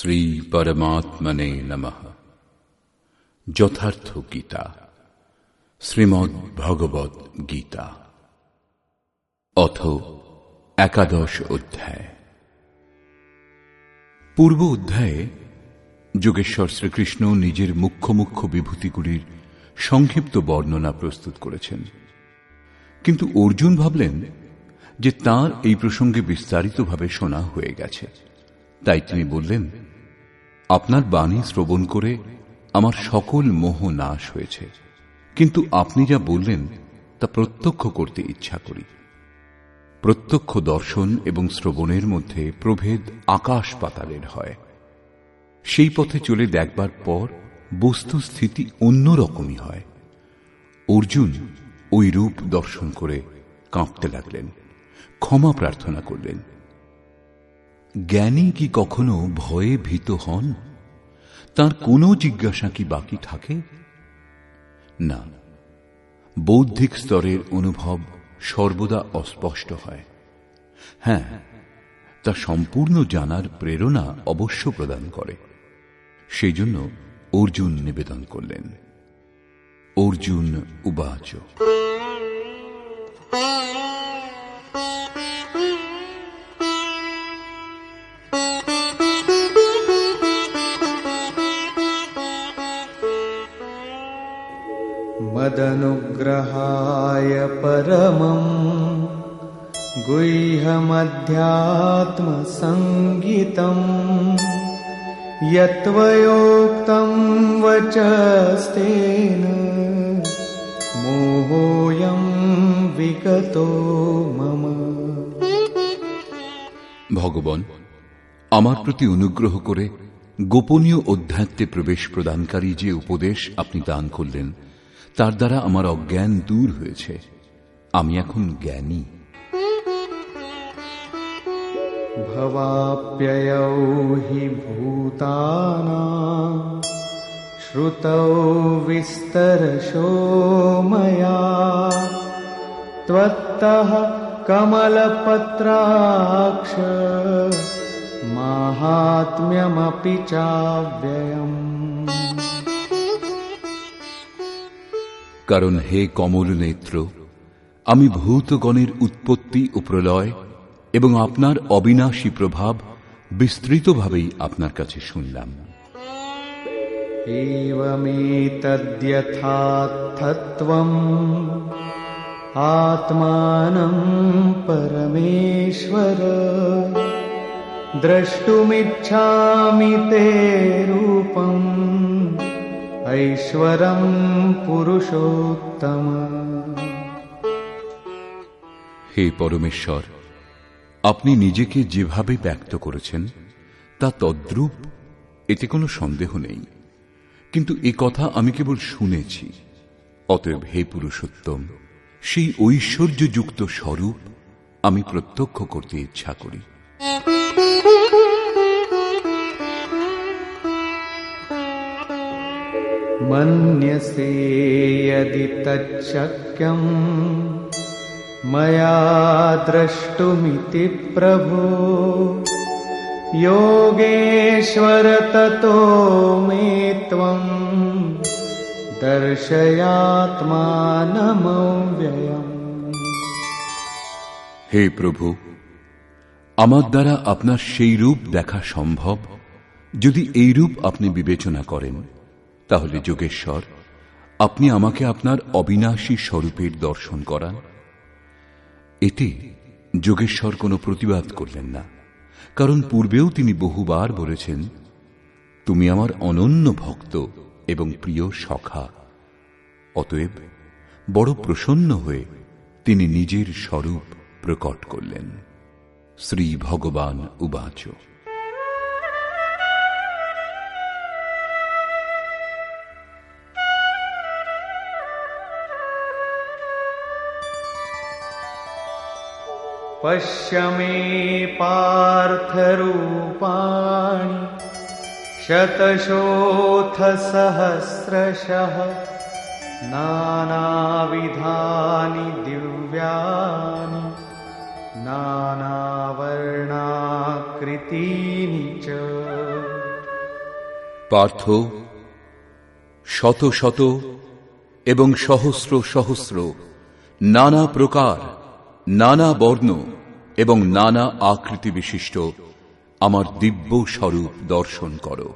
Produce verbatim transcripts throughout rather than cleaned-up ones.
শ্রী পরমাত্মনে নমঃ। যথার্থ গীতা, শ্রীমদ্ ভগবদ গীতা, অথ একাদশ অধ্যায়। পূর্ব অধ্যায়ে যোগেশ্বর শ্রীকৃষ্ণ নিজের মুখ্য মুখ্য বিভূতিগুলির সংক্ষিপ্ত বর্ণনা প্রস্তুত করেছেন, কিন্তু অর্জুন ভাবলেন যে তাঁর এই প্রসঙ্গে বিস্তারিতভাবে শোনা হয়ে গেছে। তাই তিনি বললেন, আপনার বাণী শ্রবণ করে আমার সকল মোহ নাশ হয়েছে, কিন্তু আপনি যা বললেন তা প্রত্যক্ষ করতে ইচ্ছা করি। প্রত্যক্ষ দর্শন এবং শ্রবণের মধ্যে প্রভেদ আকাশ পাতালের হয়। সেই পথে চলে দেখবার পর বস্তুস্থিতি অন্যরকমই হয়। অর্জুন ওই রূপ দর্শন করে কাঁপতে লাগলেন, ক্ষমা প্রার্থনা করলেন। জ্ঞানী কি কখনো ভয়ে ভীত হন? তার কোনো জিজ্ঞাসা কি বাকি থাকে? না, বৌদ্ধিক স্তরের অনুভব সর্বদা অস্পষ্ট হয়। হ্যাঁ, তা সম্পূর্ণ জানার প্রেরণা অবশ্য প্রদান করে। সেই জন্য অর্জুন নিবেদন করলেন। অর্জুন উবাচ, मदनुग्रहाय परमं गुह्यमध्यात्मसंगितं यत्त्वयोक्तं वचस्तेन मोहोऽयं विगतो मम। ভগবান, আমার প্রতি অনুগ্রহ করে গোপনীয় অধ্যাত্মে প্রবেশ প্রদানকারী যে উপদেশ আপনি দান করলেন তার দ্বারা আমার অজ্ঞান দূর হয়েছে। আমি এখন জ্ঞানী। ভবাপ্যয়ৌ হি ভূতানাং শ্রুতৌ বিস্তরশো ময়া ত্বত্তঃ কমলপত্রাক্ষ মাহাত্ম্যমপি চাব্যয়म्। কারণ হে কমল নেত্র, আমি ভূতগণের উৎপত্তি ও প্রলয় এবং আপনার অবিনাশী প্রভাব বিস্তৃতভাবেই আপনার কাছে শুনলাম। এবমেতদ্যথার্থত্বম আত্মানং পরমেশ্বর দ্রষ্টুমিচ্ছামি তে রূপম ঐশ্বরম পুরুষোত্তম। হে পরমেশ্বর, আপনি নিজেকে যেভাবে ব্যক্ত করেছেন তা তদ্রূপ, এতে কোনো সন্দেহ নেই। কিন্তু এ কথা আমি কেবল শুনেছি। অতএব হে পুরুষোত্তম, সেই ঐশ্বর্যযুক্ত স্বরূপ আমি প্রত্যক্ষ করতে ইচ্ছা করি। মন্যসে যদি তচ্চক্যম ময়া দ্রষ্টুমিতি প্রভো যোগেশ্বর ততো মে ত্বং দর্শয়াত্মানমব্যয়ম। হে প্রভু, আমার দ্বারা আপনার সেই রূপ দেখা সম্ভব। যদি এই রূপ আপনি বিবেচনা করেন, তাহলে যোগেশ্বর, আপনি আমাকে আপনার অবিনাশী স্বরূপের দর্শন করান। এতে যোগেশ্বর কোনো প্রতিবাদ করলেন না, কারণ পূর্বেও তিনি বহুবার বলেছেন, তুমি আমার অনন্য ভক্ত এবং প্রিয় সখা। অতএব বড় প্রসন্ন হয়ে তিনি নিজের স্বরূপ প্রকট করলেন। শ্রী ভগবান উবাচ, পশ্য মে পার্থ রূপাণি শতশোথ সহস্রশঃ নানাবিধানি দিব্যানি নানাবর্ণাকৃতিনি চ। পার্থ, শত শত এবং সহস্র সহস্র নানা প্রকার, নানা বর্ণ এবং নানা আকৃতি বিশিষ্ট আমার দিব্য স্বরূপ দর্শন করো।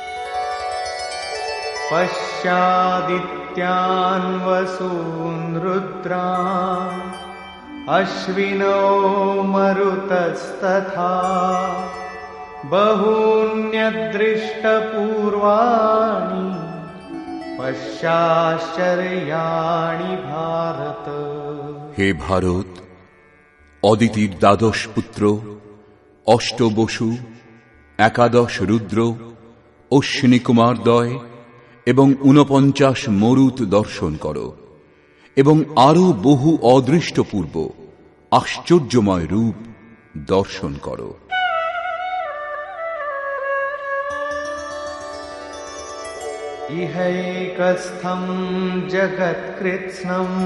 পশ্যাদিত্যান বসূন রুদ্রান অশ্বিনো মরুতস্তথা বহূন্যদৃষ্টপূর্বাণি পশ্যাশ্চর্যাণি ভারত। হে ভারত, অদিতির দ্বাদশ পুত্র, অষ্ট বসু, একাদশ রুদ্র, অশ্বিনী কুমারদ্বয় এবং ঊনপঞ্চাশ মরুত দর্শন করো এবং আরো বহু অদৃষ্টপূর্ব আশ্চর্যময় রূপ দর্শন করো। ইহৈকস্থম জগৎকৃৎস্নম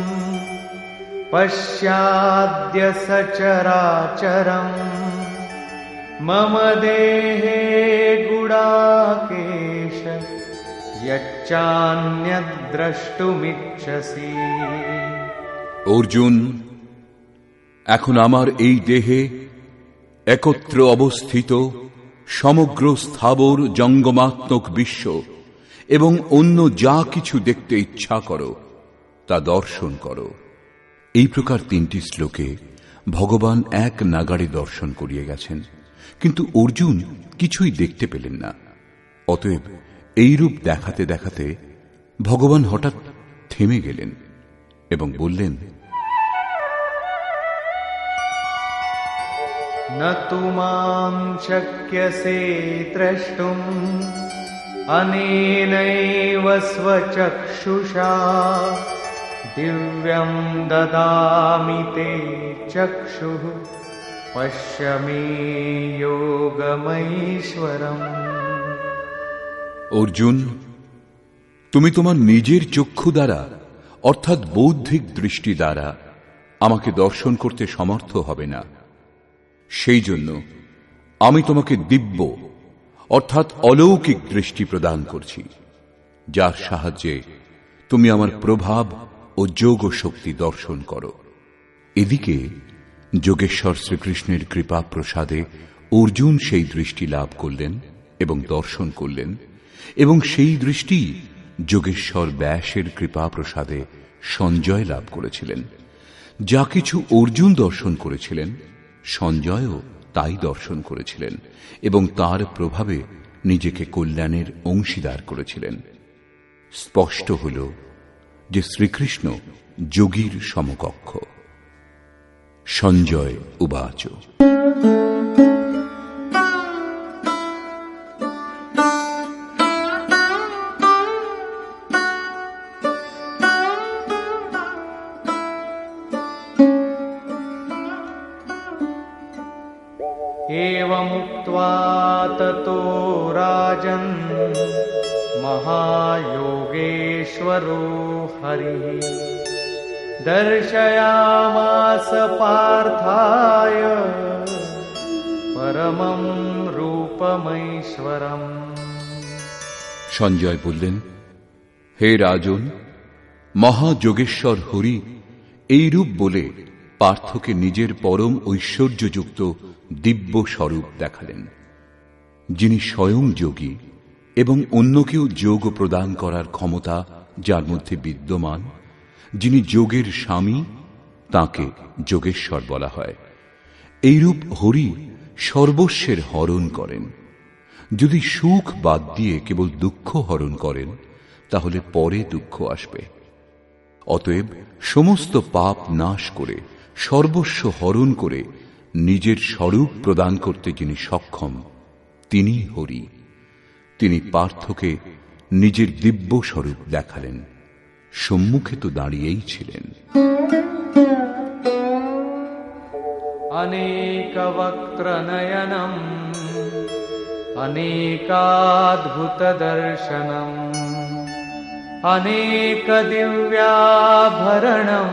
পশ্যাদ্য সচরাচরম মম দেহে গুড়াকেশ যচ্চান্যদ্ দ্রষ্টুমিচ্ছসি। অর্জুন, এখন আমার এই দেহে একত্র অবস্থিত সমগ্র স্থাবর জঙ্গমাত্মক বিশ্ব এবং অন্য যা কিছু দেখতে ইচ্ছা করো তা দর্শন করো। এই প্রকার তিনটি শ্লোকে ভগবান এক নাগাড়ে দর্শন করিয়ে গেছেন, কিন্তু অর্জুন কিছুই দেখতে পেলেন না। অতএব এই রূপ দেখাতে দেখাতে ভগবান হঠাৎ থেমে গেলেন এবং বললেন, ন তুমাং শক্যসে দ্রষ্টুম অনেনৈব স্বচক্ষুষা দিব্যং দদামি তে চক্ষুঃ পশ্য মে যোগমৈশ্বরম। অর্জুন, তুমি তোমার নিজের চক্ষু দ্বারা অর্থাৎ বৌদ্ধিক দৃষ্টি দ্বারা আমাকে দর্শন করতে সমর্থ হবে না। সেই জন্য আমি তোমাকে দিব্য অর্থাৎ অলৌকিক দৃষ্টি প্রদান করছি, যার সাহায্যে তুমি আমার প্রভাব ও যোগ শক্তি দর্শন করো। এদিকে যোগেশ্বর শ্রীকৃষ্ণের কৃপা প্রসাদে অর্জুন সেই দৃষ্টি লাভ করলেন এবং দর্শন করলেন, এবং সেই দৃষ্টি যোগেশ্বর ব্যাসের কৃপা প্রসাদে সঞ্জয় লাভ করেছিলেন। যা কিছু অর্জুন দর্শন করেছিলেন, সঞ্জয়ও তাই দর্শন করেছিলেন এবং তার প্রভাবে নিজেকে কল্যাণের অংশীদার করেছিলেন। স্পষ্ট হল যে শ্রীকৃষ্ণ যোগীর সমকক্ষ। সঞ্জয় উবাচ, एवमुक्त्वा ततो राजन् महायोगेश्वरो हरिः दर्शयामास पार्थाय परमं रूपमैश्वरम्। সঞ্জয় বললেন, হে রাজন, মহাযোগেশ্বর হরি এই রূপ বলে পার্থকে নিজের পরম ঐশ্বর্যযুক্ত দিব্য স্বরূপ দেখালেন, যিনি স্বয়ং যোগী এবং অন্যকেও যোগ প্রদান করার ক্ষমতা যার মধ্যে বিদ্যমান, যিনি যোগের স্বামী, তাকে যোগেশ্বর বলা হয়। এইরূপ হরি সর্বস্বের হরণ করেন। যদি সুখ বাদ দিয়ে কেবল দুঃখ হরণ করেন, তাহলে পরে দুঃখ আসবে। অতএব সমস্ত পাপ নাশ করে সর্বস্ব হরণ করে নিজের স্বরূপ প্রদান করতে যিনি সক্ষম, তিনি হরি। তিনি পার্থকে নিজের দিব্য স্বরূপ দেখালেন। সম্মুখে তো দাঁড়িয়েই ছিলেন। অনেক বক্ত্র নয়নম অনেকাদ্ভুত দর্শনম অনেক দিব্যাভরণম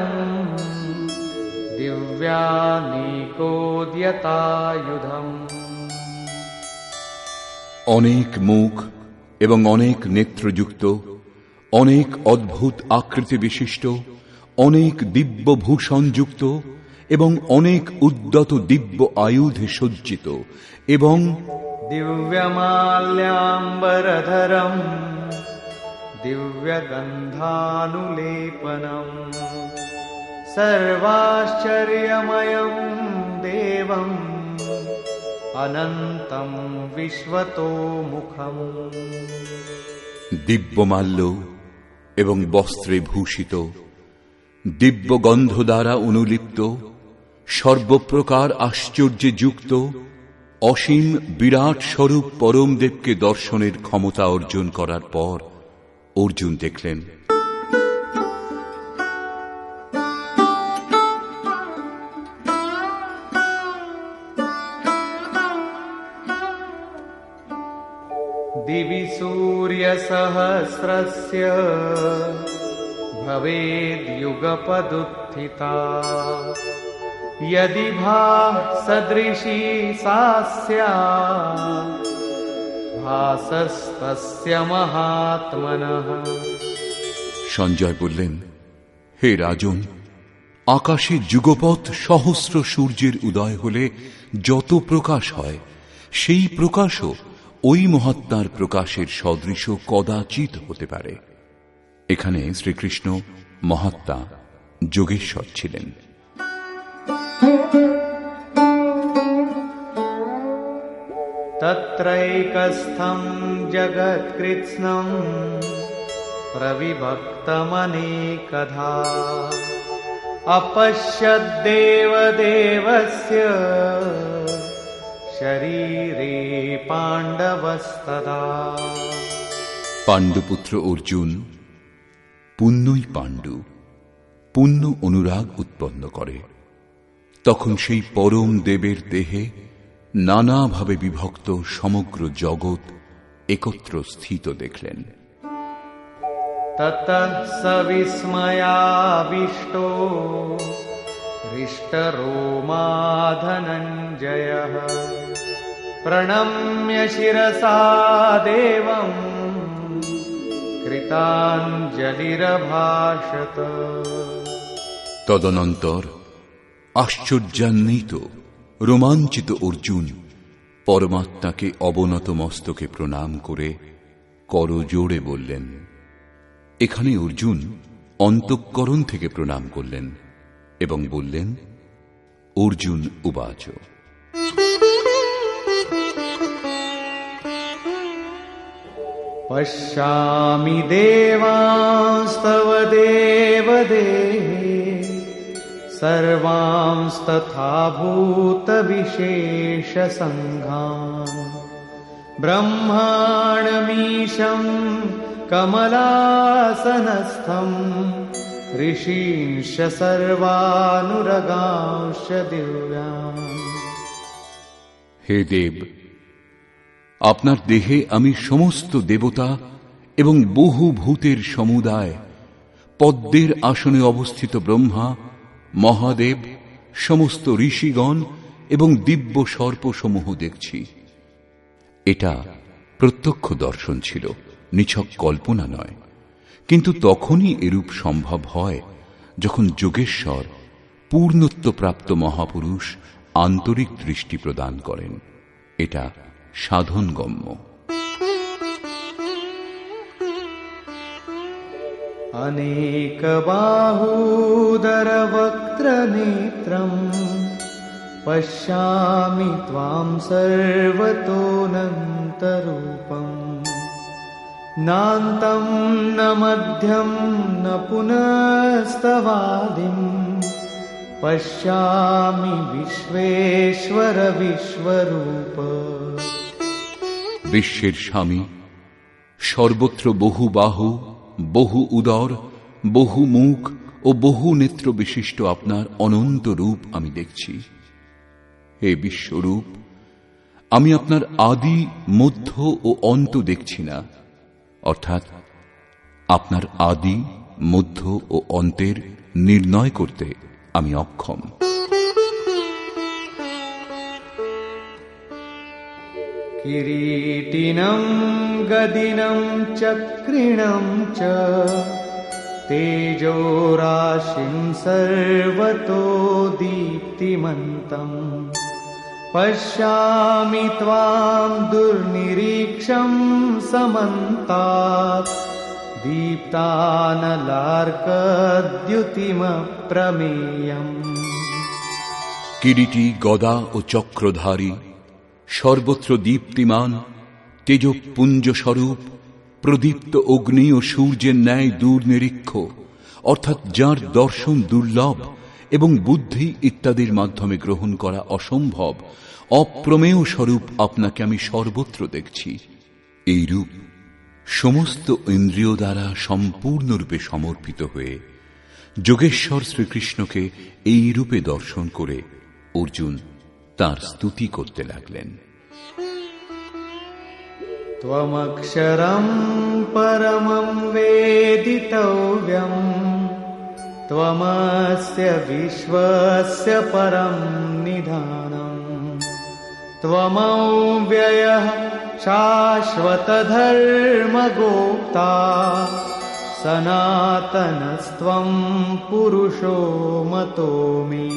দিব্যানীকোদ্যতায়ুধম। অনেক মুখ, এবং অনেক নেত্রযুক্ত, অনেক অদ্ভুত আকৃতি বিশিষ্ট, অনেক দিব্য ভূষণযুক্ত এবং অনেক উদ্যত দিব্য আয়ুধে সজ্জিত এবং দিব্যমাল্যাম্বরধরম দিব্যগন্ধানুলেপনম সর্বাশ্চর্যময়ম দেবম অনন্তম বিশ্বতোমুখম। দিব্যমাল্য এবং বস্ত্রে ভূষিত, দিব্য গন্ধ দ্বারা অনুলিপ্ত, সর্বপ্রকার আশ্চর্যে যুক্ত, অসীম বিরাট স্বরূপ পরমদেবকে দর্শনের ক্ষমতা অর্জন করার পর অর্জুন দেখলেন দিবি সূর্যসহস্রস্য ভবেদ্যুগপদুত্থিতা यदि भासदृशी सा स्यात् भासस्तस्य महात्मनः। সঞ্জয় বললেন, হে রাজন, আকাশে যুগপৎ সহস্র সূর্যের উদয় হলে যত প্রকাশ হয়, সেই প্রকাশও ওই মহাত্মার প্রকাশের সদৃশ কদাচিৎ হতে পারে। এখানে শ্রীকৃষ্ণ মহাত্মা যোগেশ্বর ছিলেন। তত্রৈকস্থং জগৎকৃৎস্নং প্রবিভক্তমনেকধা অপশ্যদ্দেবদেবস্য শরীরে পাণ্ডবস্তদা। পাণ্ডুপুত্র অর্জুন পুণ্যই পাণ্ডু, পুণ্য অনুরাগ উৎপন্ন করে। তখন সেই পরম দেবের দেহে নানাভাবে বিভক্ত সমগ্র জগৎ একত্র স্থিত দেখলেন। ততঃ স বিস্ময়াবিষ্টো হৃষ্টরোমা ধনঞ্জয়ঃ প্রণম্য শিরসা দেবং কৃতাঞ্জলিরভাষত। তদনন্তর আশ্চর্যান্বিত রোমাঞ্চিত অর্জুন পরমাত্মাকে অবনত মস্তকে প্রণাম করে করজোড়ে বললেন। এখানে অর্জুন অন্তঃকরণ থেকে প্রণাম করলেন এবং বললেন, অর্জুন উবাচ পশ্যামি দেবাস্তব দেবদেহে সর্বাংস্তথা ভূত বিশেষ সংঘান ব্রহ্মাণমীশম কমলাসনস্থম ঋষীংশ সর্বানুরগাংশ দিব্যান। হে দেব, আপনার দেহে আমি সমস্ত দেবতা এবং বহু ভূতের সমুদায়, পদ্মের আসনে অবস্থিত ব্রহ্মা, মহাদেব, সমস্ত ঋষিগণ এবং দিব্য সর্পসমূহ দেখছি। এটা প্রত্যক্ষ দর্শন ছিল, নিছক কল্পনা নয়। কিন্তু তখনই এরূপ সম্ভব হয় যখন যোগেশ্বর পূর্ণত্বপ্রাপ্ত মহাপুরুষ আন্তরিক দৃষ্টি প্রদান করেন। এটা সাধনগম্য। অনেক বাহুদর বক্ত্র নেত্রম পশ্যামি ত্বাম সর্বতোনন্তরূপম নান্তম ন মধ্যম ন পুনস্তবাদিম পশ্যামি বিশ্বেশ্বর বিশ্বরূপ। বিশ্বের স্বামী, সর্বত্র বহু বাহু, বহু উদর, বহু মুখ ও বহু নেত্র বিশিষ্ট আপনার অনন্ত রূপ আমি দেখছি। হে বিশ্বরূপ, আমি আপনার আদি, মধ্য ও অন্ত দেখছি না, অর্থাৎ আপনার আদি, মধ্য ও অন্তের নির্ণয় করতে আমি অক্ষম। किरीटिनं गदिनं चक्रिणं च तेजोराशिं सर्वतो दीप्तिमन्तम् पश्यामि त्वां दुर्निरीक्षं समन्तात् दीप्तानलार्कद्युतिमप्रमेयम्। किरीटी गदा ও চক্রধারী সর্বত্র দীপ্তিমান তেজপুঞ্জ স্বরূপ প্রদীপ্ত অগ্নি ও সূর্যের ন্যায় দূরনিরীক্ষ, অর্থাৎ যার দর্শন দুর্লভ এবং বুদ্ধি ইত্যাদির মাধ্যমে গ্রহণ করা অসম্ভব অপ্রমেয় স্বরূপ আপনাকে আমি সর্বত্র দেখছি। এই রূপ সমস্ত ইন্দ্রিয় দ্বারা সম্পূর্ণরূপে সমর্পিত হয়ে যোগেশ্বর শ্রীকৃষ্ণকে এই রূপে দর্শন করে অর্জুন তার স্তুতি করতে লাগলেন। ত্বমক্ষরম পরমং বেদিতব্যম ত্বমস্য বিশ্বস্য পরম নিধানম ত্বমব্যয়ঃ শাশ্বত ধর্মগোপ্তা সনাতনস্ত্বং পুরুষো মতো মে।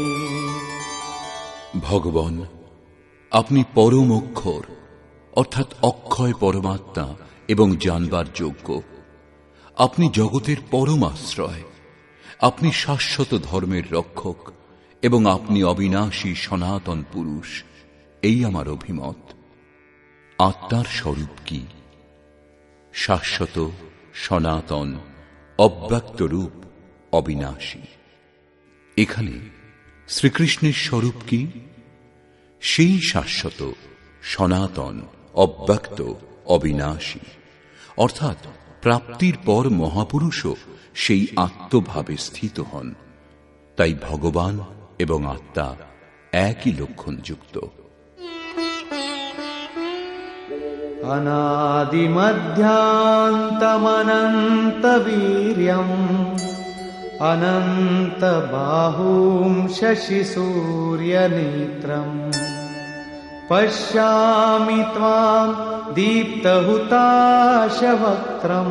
ভগবান, আপনি পরম অক্ষর অর্থাৎ অক্ষয় পরমাত্মা এবং জানবার যোগ্য। আপনি জগতের পরম আশ্রয়, আপনি শাশ্বত ধর্মের রক্ষক এবং আপনি অবিনাশী সনাতন পুরুষ। এই আমার অভিমত। আত্মার স্বরূপ কি? শাশ্বত, সনাতন, অব্যক্ত রূপ, অবিনাশী। এখানে শ্রীকৃষ্ণের স্বরূপ কি? সেই শাশ্বত, সনাতন, অব্যক্ত, অবিনাশী, অর্থাৎ প্রাপ্তির পর মহাপুরুষও সেই আত্মভাবে স্থিত হন। তাই ভগবান এবং আত্মা একই লক্ষণযুক্ত। অনাদিমধ্যান্তমনন্তবীর্যম অনন্তবাহুম শশিসূর্যনেত্রম পশ্যামি ত্বাং দীপ্তহুতাশবক্ত্রম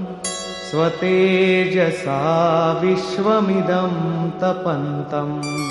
স্বতেজসা বিশ্বমিদং তপন্তম।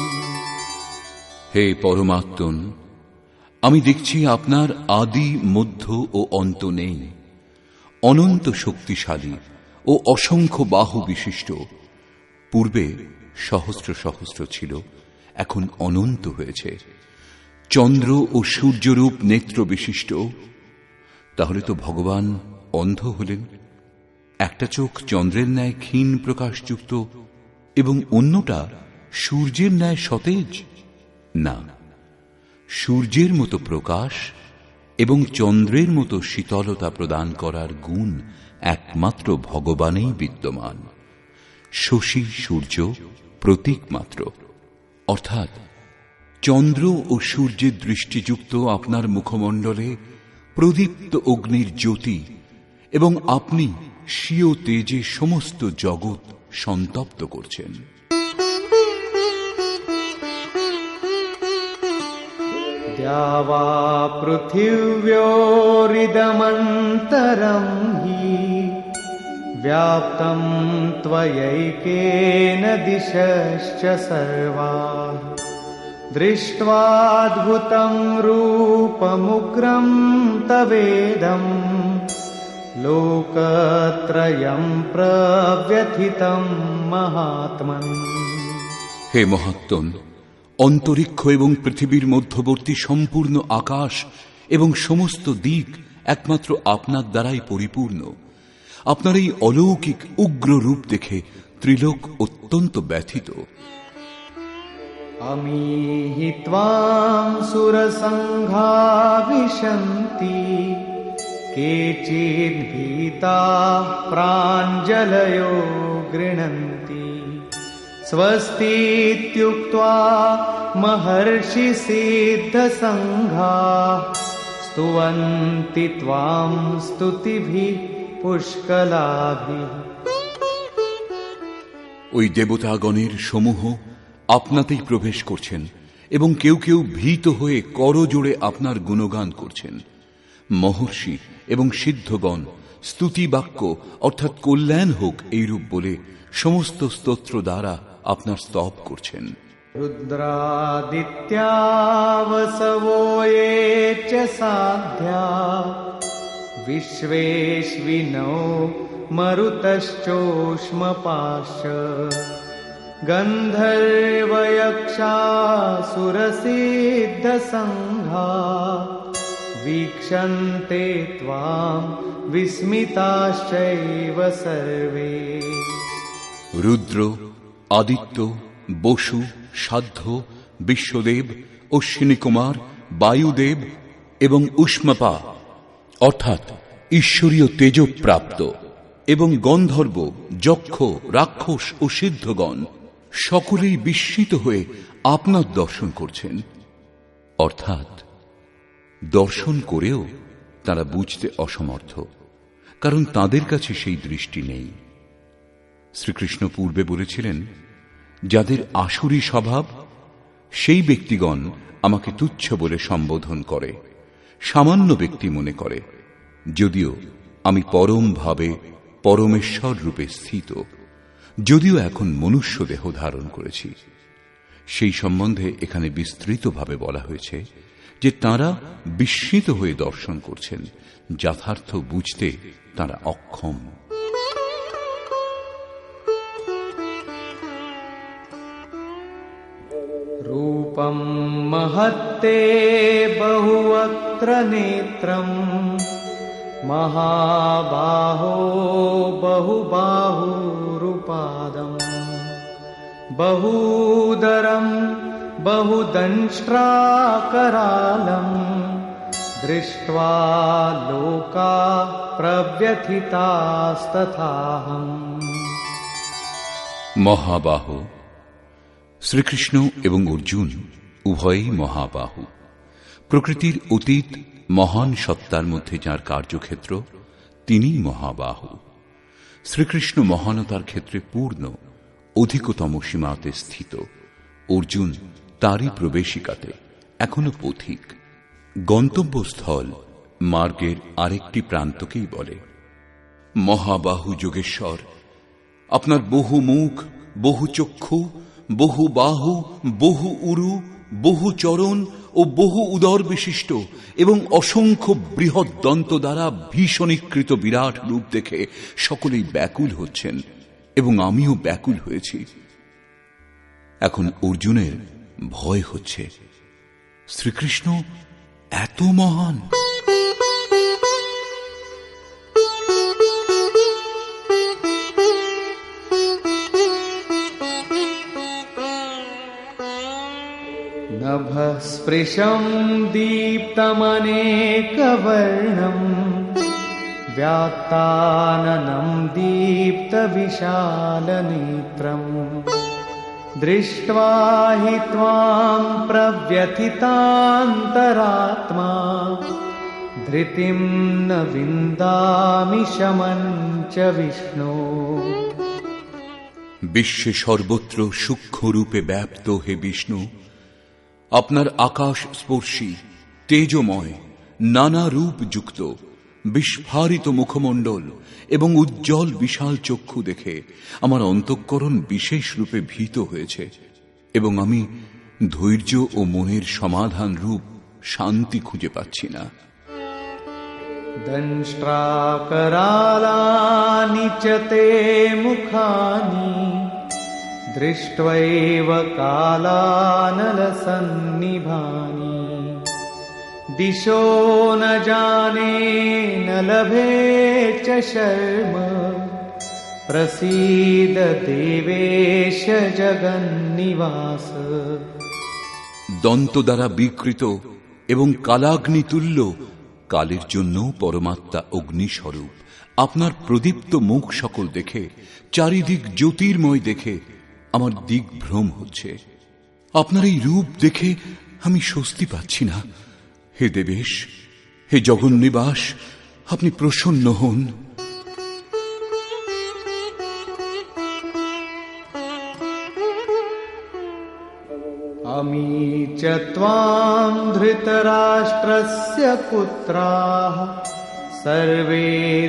হে পরমাত্মন, আমি দেখছি আপনার আদি, মধ্য ও অন্ত নেই। অনন্ত শক্তিশালী ও অসংখ্য বাহু বিশিষ্ট। পূর্বে সহস্র সহস্র ছিল, এখন অনন্ত হয়েছে। চন্দ্র ও সূর্যরূপ নেত্র বিশিষ্ট। তাহলে তো ভগবান অন্ধ হলেন? একটা চোখ চন্দ্রের ন্যায় ক্ষীণ প্রকাশযুক্ত এবং অন্যটা সূর্যের ন্যায় সতেজ? না, সূর্যের মতো প্রকাশ এবং চন্দ্রের মতো শীতলতা প্রদান করার গুণ একমাত্র ভগবানেই বিদ্যমান। শশী সূর্য প্রতীক মাত্র, অর্থাৎ চন্দ্র ও সূর্যের দৃষ্টিযুক্ত আপনার মুখমণ্ডলে প্রদীপ্ত অগ্নির জ্যোতি এবং আপনি স্বীয় তেজে সমস্ত জগৎ সন্তপ্ত করছেন। দ্যাবা পৃথিব্যোরিদমন্তরং হি ব্যাপ্তং ত্বয়ৈকেন দিশশ্চ সর্বাঃ দৃष्ट्वाद्भुतं रूपमुग्रं तवेदं लोकत्रयं प्रव्यथितं महात्मन्। হে মহাত্মন, অন্তরিক্ষ এবং পৃথিবীর মধ্যবর্তী সম্পূর্ণ আকাশ এবং সমস্ত দিক একমাত্র আপনার দ্বারাই পরিপূর্ণ। আপনার এই অলৌকিক উগ্র রূপ দেখে ত্রিলোক অত্যন্ত ব্যথিত। अमीहि त्वां सुरसङ्घा विशन्ति केचिद्भीताः प्राञ्जलयो गृह्णन्ति स्वस्तीत्युक्त्वा महर्षिसिद्धसङ्घाः स्तुवन्ति त्वां स्तुतिभिः पुष्कलाभिः। ওই দেবতাগণের সমূহ আপনাতেই প্রবেশ করছেন এবং কেউ কেউ ভীত হয়ে করজোড়ে আপনার গুণগান করছেন। মহর্ষি এবং সিদ্ধগণ স্তুতি বাক্য অর্থাৎ কল্যাণ হোক এইরূপ বলে সমস্ত স্তোত্র দ্বারা আপনার স্তব করছেন। রুদ্রাদিত্যা বসবো ये च साध्या विश्वेश्विनो मरुतश्चोष्मपाश्च गन्धर्वयक्षासुरसिद्धसङ्घा वीक्षन्ते त्वां विस्मिताश्चैव सर्वे। রুদ্র, আদিত্য, বসু, সাধ্য, বিশ্বদেব, অশ্বিনী কুমার, বায়ুদেব এবং উষ্মপা অর্থাৎ ঈশ্বরীয় তেজপ্রাপ্ত এবং গন্ধর্ব, যক্ষ, রাক্ষস ও সিদ্ধগণ সকলেই বিস্মিত হয়ে আপনার দর্শন করছেন। অর্থাৎ দর্শন করেও তারা বুঝতে অসমর্থ, কারণ তাদের কাছে সেই দৃষ্টি নেই। শ্রীকৃষ্ণ পূর্বে বলেছিলেন, যাদের আসুরী স্বভাব সেই ব্যক্তিগণ আমাকে তুচ্ছ বলে সম্বোধন করে, সামান্য ব্যক্তি মনে করে, যদিও আমি পরম ভাবে পরমেশ্বর রূপে স্থিত, যদিও এখন মনুষ্য দেহ ধারণ করেছি। সেই সম্বন্ধে এখানে বিস্তৃতভাবে বলা হয়েছে যে তাঁরা বিস্মিত হয়ে দর্শন করছেন, যথার্থ বুঝতে তাঁরা অক্ষম। रूपं महत्ते बहुवक्त्र नेत्रम् महाबाहो बहुबाहुरुपादम् बहूदरं बहुदंष्ट्राकरालम् दृष्ट्वा लोका प्रव्यथितास्तथाहम्। মহাবাহু। শ্রীকৃষ্ণ এবং অর্জুন উভয়ই মহাবাহু। প্রকৃতির অতীত মহান সত্তার মধ্যে যার কার্যক্ষেত্র, তিনিই মহাবাহু। শ্রীকৃষ্ণ মহানতার ক্ষেত্রে পূর্ণ, অধিকতম সীমাতে স্থিত। অর্জুন তারই প্রবেশিকাতে, এখনো পথিক। গন্তব্যস্থল মার্গের আরেকটি প্রান্তকেই বলে। মহাবাহু যোগেশ্বর, আপনার বহু মুখ, বহু চক্ষু, বহু বাহু, বহু উরু, বহু চরণ ও বহু উদর বিশিষ্ট এবং অসংখ্য বৃহৎ দন্ত দ্বারা ভীষণীকৃত বিরাট রূপ দেখে সকলেই ব্যাকুল হচ্ছেন এবং আমিও ব্যাকুল হয়েছি। এখন অর্জুনের ভয় হচ্ছে, শ্রীকৃষ্ণ এত মহান। नभस्पृशं दीप्तमनेकवर्णम् व्यात्ताननं दीप्तविशालनेत्रम् दृष्ट्वा हि त्वां प्रव्यथितान्तरात्मा धृतिं न विन्दामि शमं च विष्णो। বিশ্বে সর্বত্র সূক্ষ্ম রূপে ব্যাপ্ত হে বিষ্ণু, আপনার আকাশ স্পর্শী, তেজময়, নানা রূপ যুক্ত, বিস্ফারিত মুখমণ্ডল এবং উজ্জ্বল বিশাল চক্ষু দেখে আমার অন্তঃকরণ বিশেষ রূপে ভীত হয়েছে এবং আমি ধৈর্য ও মনের সমাধান রূপ শান্তি খুঁজে পাচ্ছি না। দংষ্ট্রাকরালানি চ তে মুখানি দৃष्ट्वैव कालानलसन्निभानि दिशो न जाने न लभे च शर्म प्रसीद देवेश जगन्निवास। দন্ত দ্বারা বিকৃত এবং কালাগ্নি তুল্য, কালের জন্য পরমাত্মা অগ্নিস্বরূপ আপনার প্রদীপ্ত মুখ সকল দেখে, চারিদিক জ্যোতির্ময় দেখে আমার দিগ্ভ্রম হচ্ছে। আপনার এই রূপ দেখে আমি স্বস্তি পাচ্ছি না। হে দেবেশ, হে জগন্নিবাস, আপনি প্রসন্ন হন। আমি চ च त्वां धृतराष्ट्रस्य पुत्राः सर्वे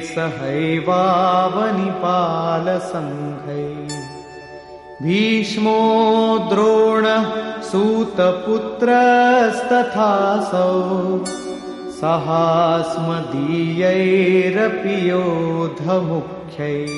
सहैवावनिपालसङ्घैः भीष्मो द्रोणः सूतपुत्रस्तथासौ सहास्मदीयैरपि योधमुख्यैः।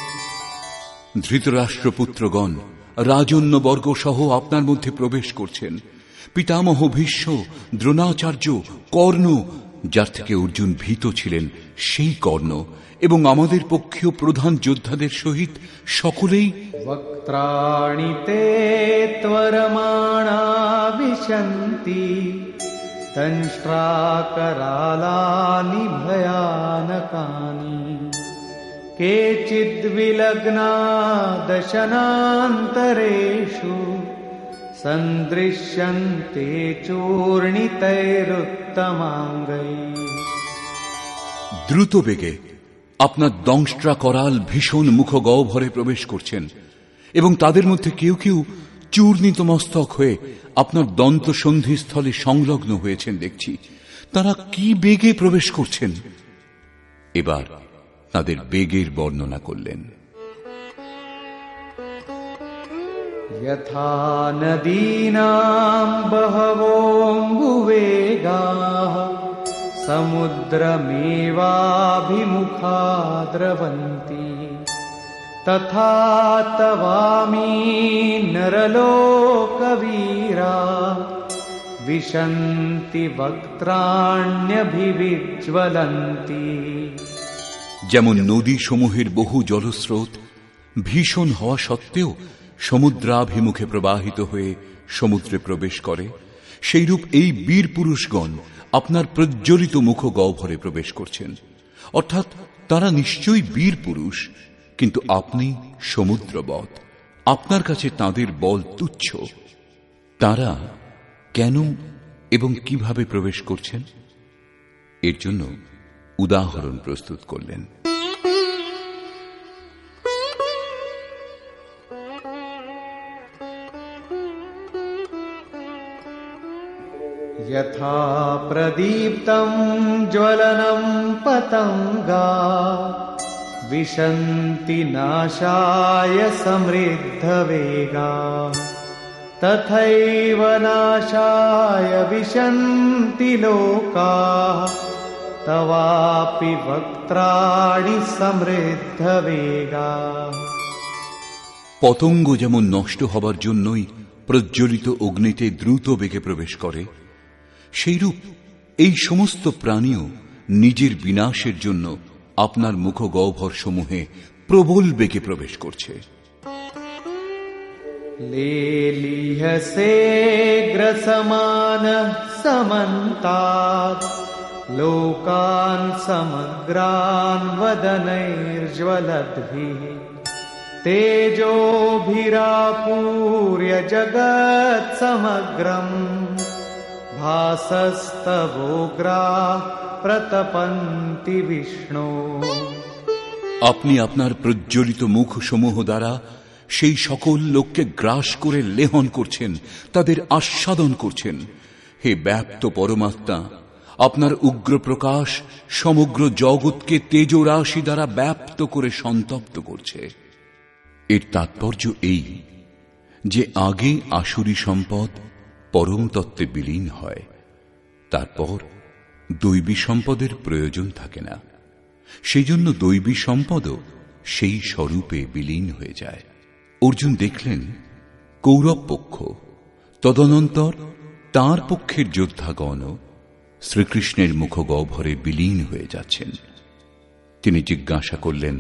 ধৃতরাষ্ট্রপুত্রগণ রাজন্যবর্গ সহ আপনার মধ্যে প্রবেশ করছেন। পিতামহ ভীষ্ম, দ্রোণাচার্য, কর্ণ, যার থেকে অর্জুন ভীত ছিলেন সেই কর্ণ, এবং আমাদের পক্ষীয় প্রধান যোদ্ধাদের সহিত সকলেই বক্ত্রাণি তে ত্বরমাণা বিশন্তি দংষ্ট্রাকরালানি ভয়ানকানি কেচিদ্বিলগ্না দশনান্তরেষু সন্দৃশ্যন্তে চূর্ণিতৈরুত্তমাঙ্গৈঃ। দ্রুত বেগে আপনার দংষ্ট্রা করাল ভীষণ মুখগহ্বরে প্রবেশ করছেন, এবং তাদের মধ্যে কেউ কেউ চূর্ণিত মস্তক হয়ে আপনার দন্তসন্ধিস্থলে সংলগ্ন হয়েছেন দেখছি। তারা কি বেগে প্রবেশ করছেন? এবার তাদের বেগের বর্ণনা করলেন। यथा नदीनां बहवोऽम्बुवेगाः समुद्रमेवाभिमुखा द्रवन्ति तथा तवामी नरलोकवीरा विशन्ति वक्त्राण्यभिविज्वलन्ति। যেমন নদী সমূহের বহু জলস্রোত ভীষণ হওয়া সত্ত্বেও সমুদ্রাভিমুখে প্রবাহিত হয়ে সমুদ্রে প্রবেশ করে, সেইরূপ এই বীর পুরুষগণ আপনার প্রজ্বলিত মুখগহ্বরে প্রবেশ করছেন। অর্থাৎ তারা নিশ্চয়ই বীর পুরুষ, কিন্তু আপনি সমুদ্রবৎ, আপনার কাছে তাদের বল তুচ্ছ। তারা কেন এবং কিভাবে প্রবেশ করছেন এর জন্য উদাহরণ প্রস্তুত করলেন। यथा प्रदीप्तं ज्वलनं पतंगा विशन्ति नाशाय समृद्धवेगा तथैव नाशाय विशन्ति लोकाः तवापि वक्त्राणि समृद्धवेगा। পতঙ্গ যেমন নষ্ট হবার জন্যই প্রজ্বলিত অগ্নিতে দ্রুত বেগে প্রবেশ করে, সেইরূপ এই সমস্ত প্রাণীও নিজের বিনাশের জন্য আপনার মুখগহ্বর সমূহে প্রবল বেগে প্রবেশ করছে। লেলিহসে গ্রসমানঃ সমন্তাৎ লোকান সমগ্রান বদনৈর্জ্বলদ্ভিঃ তেজোভিরাপূর্য জগৎ সমগ্রম ভাসস্তবোগ্রাঃ প্রতপন্তি বিষ্ণু। আপনি আপনার প্রজ্বলিত মুখ সমূহ দ্বারা সেই সকল লোককে গ্রাস করে লেহন করছেন, তাদের আস্বাদন করছেন। হে ব্যাপ্ত পরমাত্মা, আপনার উগ্র প্রকাশ সমগ্র জগৎকে তেজরাশি দ্বারা ব্যাপ্ত করে সন্তপ্ত করছে। এর তাৎপর্য এই যে আগে আসুরী সম্পদ পরম তত্ত্বে বিলীন হয়, তারপর দৈবী সম্পদের প্রয়োজন থাকে না। সেই জন্য দৈবী সম্পদও সেই স্বরূপে বিলীন হয়ে যায়। অর্জুন দেখলেন কৌরব পক্ষ, তদনন্তর তাঁর পক্ষের যোদ্ধাগণ শ্রীকৃষ্ণের মুখগহ্বরে বিলীন হয়ে যাচ্ছেন। তিনি জিজ্ঞাসা করলেন,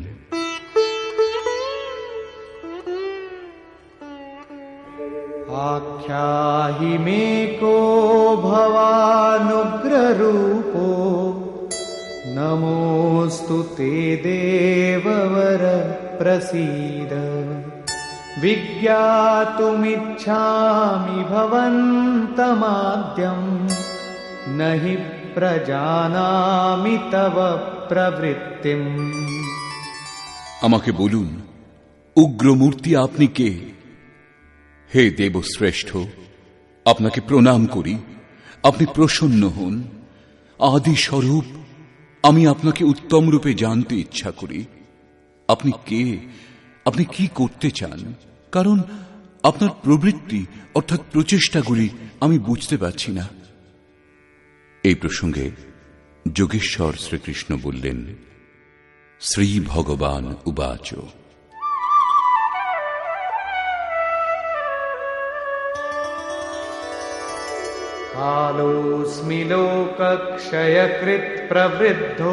आख्याहि मे को भवानुग्ररूपो नमोऽस्तु ते देववर प्रसीद विज्ञातुमिच्छामि भवन्तमाद्यं न हि प्रजानामि तव प्रवृत्तिम्। আমাকে বলুন উগ্রমূর্তি আপনি কে? হে দেবশ্রেষ্ঠ, আপনাকে প্রণাম করি, আপনি প্রসন্ন হন। আদি স্বরূপ, আমি আপনাকে উত্তম রূপে জানতে ইচ্ছা করি। আপনি কে, আপনি কি করতে চান? কারণ আপনার প্রবৃত্তি অর্থাৎ প্রচেষ্টাগুলি আমি বুঝতে পারছি না। এই প্রসঙ্গে যোগেশ্বর শ্রীকৃষ্ণ বললেন, শ্রী ভগবান উবাচ, কালোऽস্মি লোকক্ষয়কৃৎ প্রবৃদ্ধো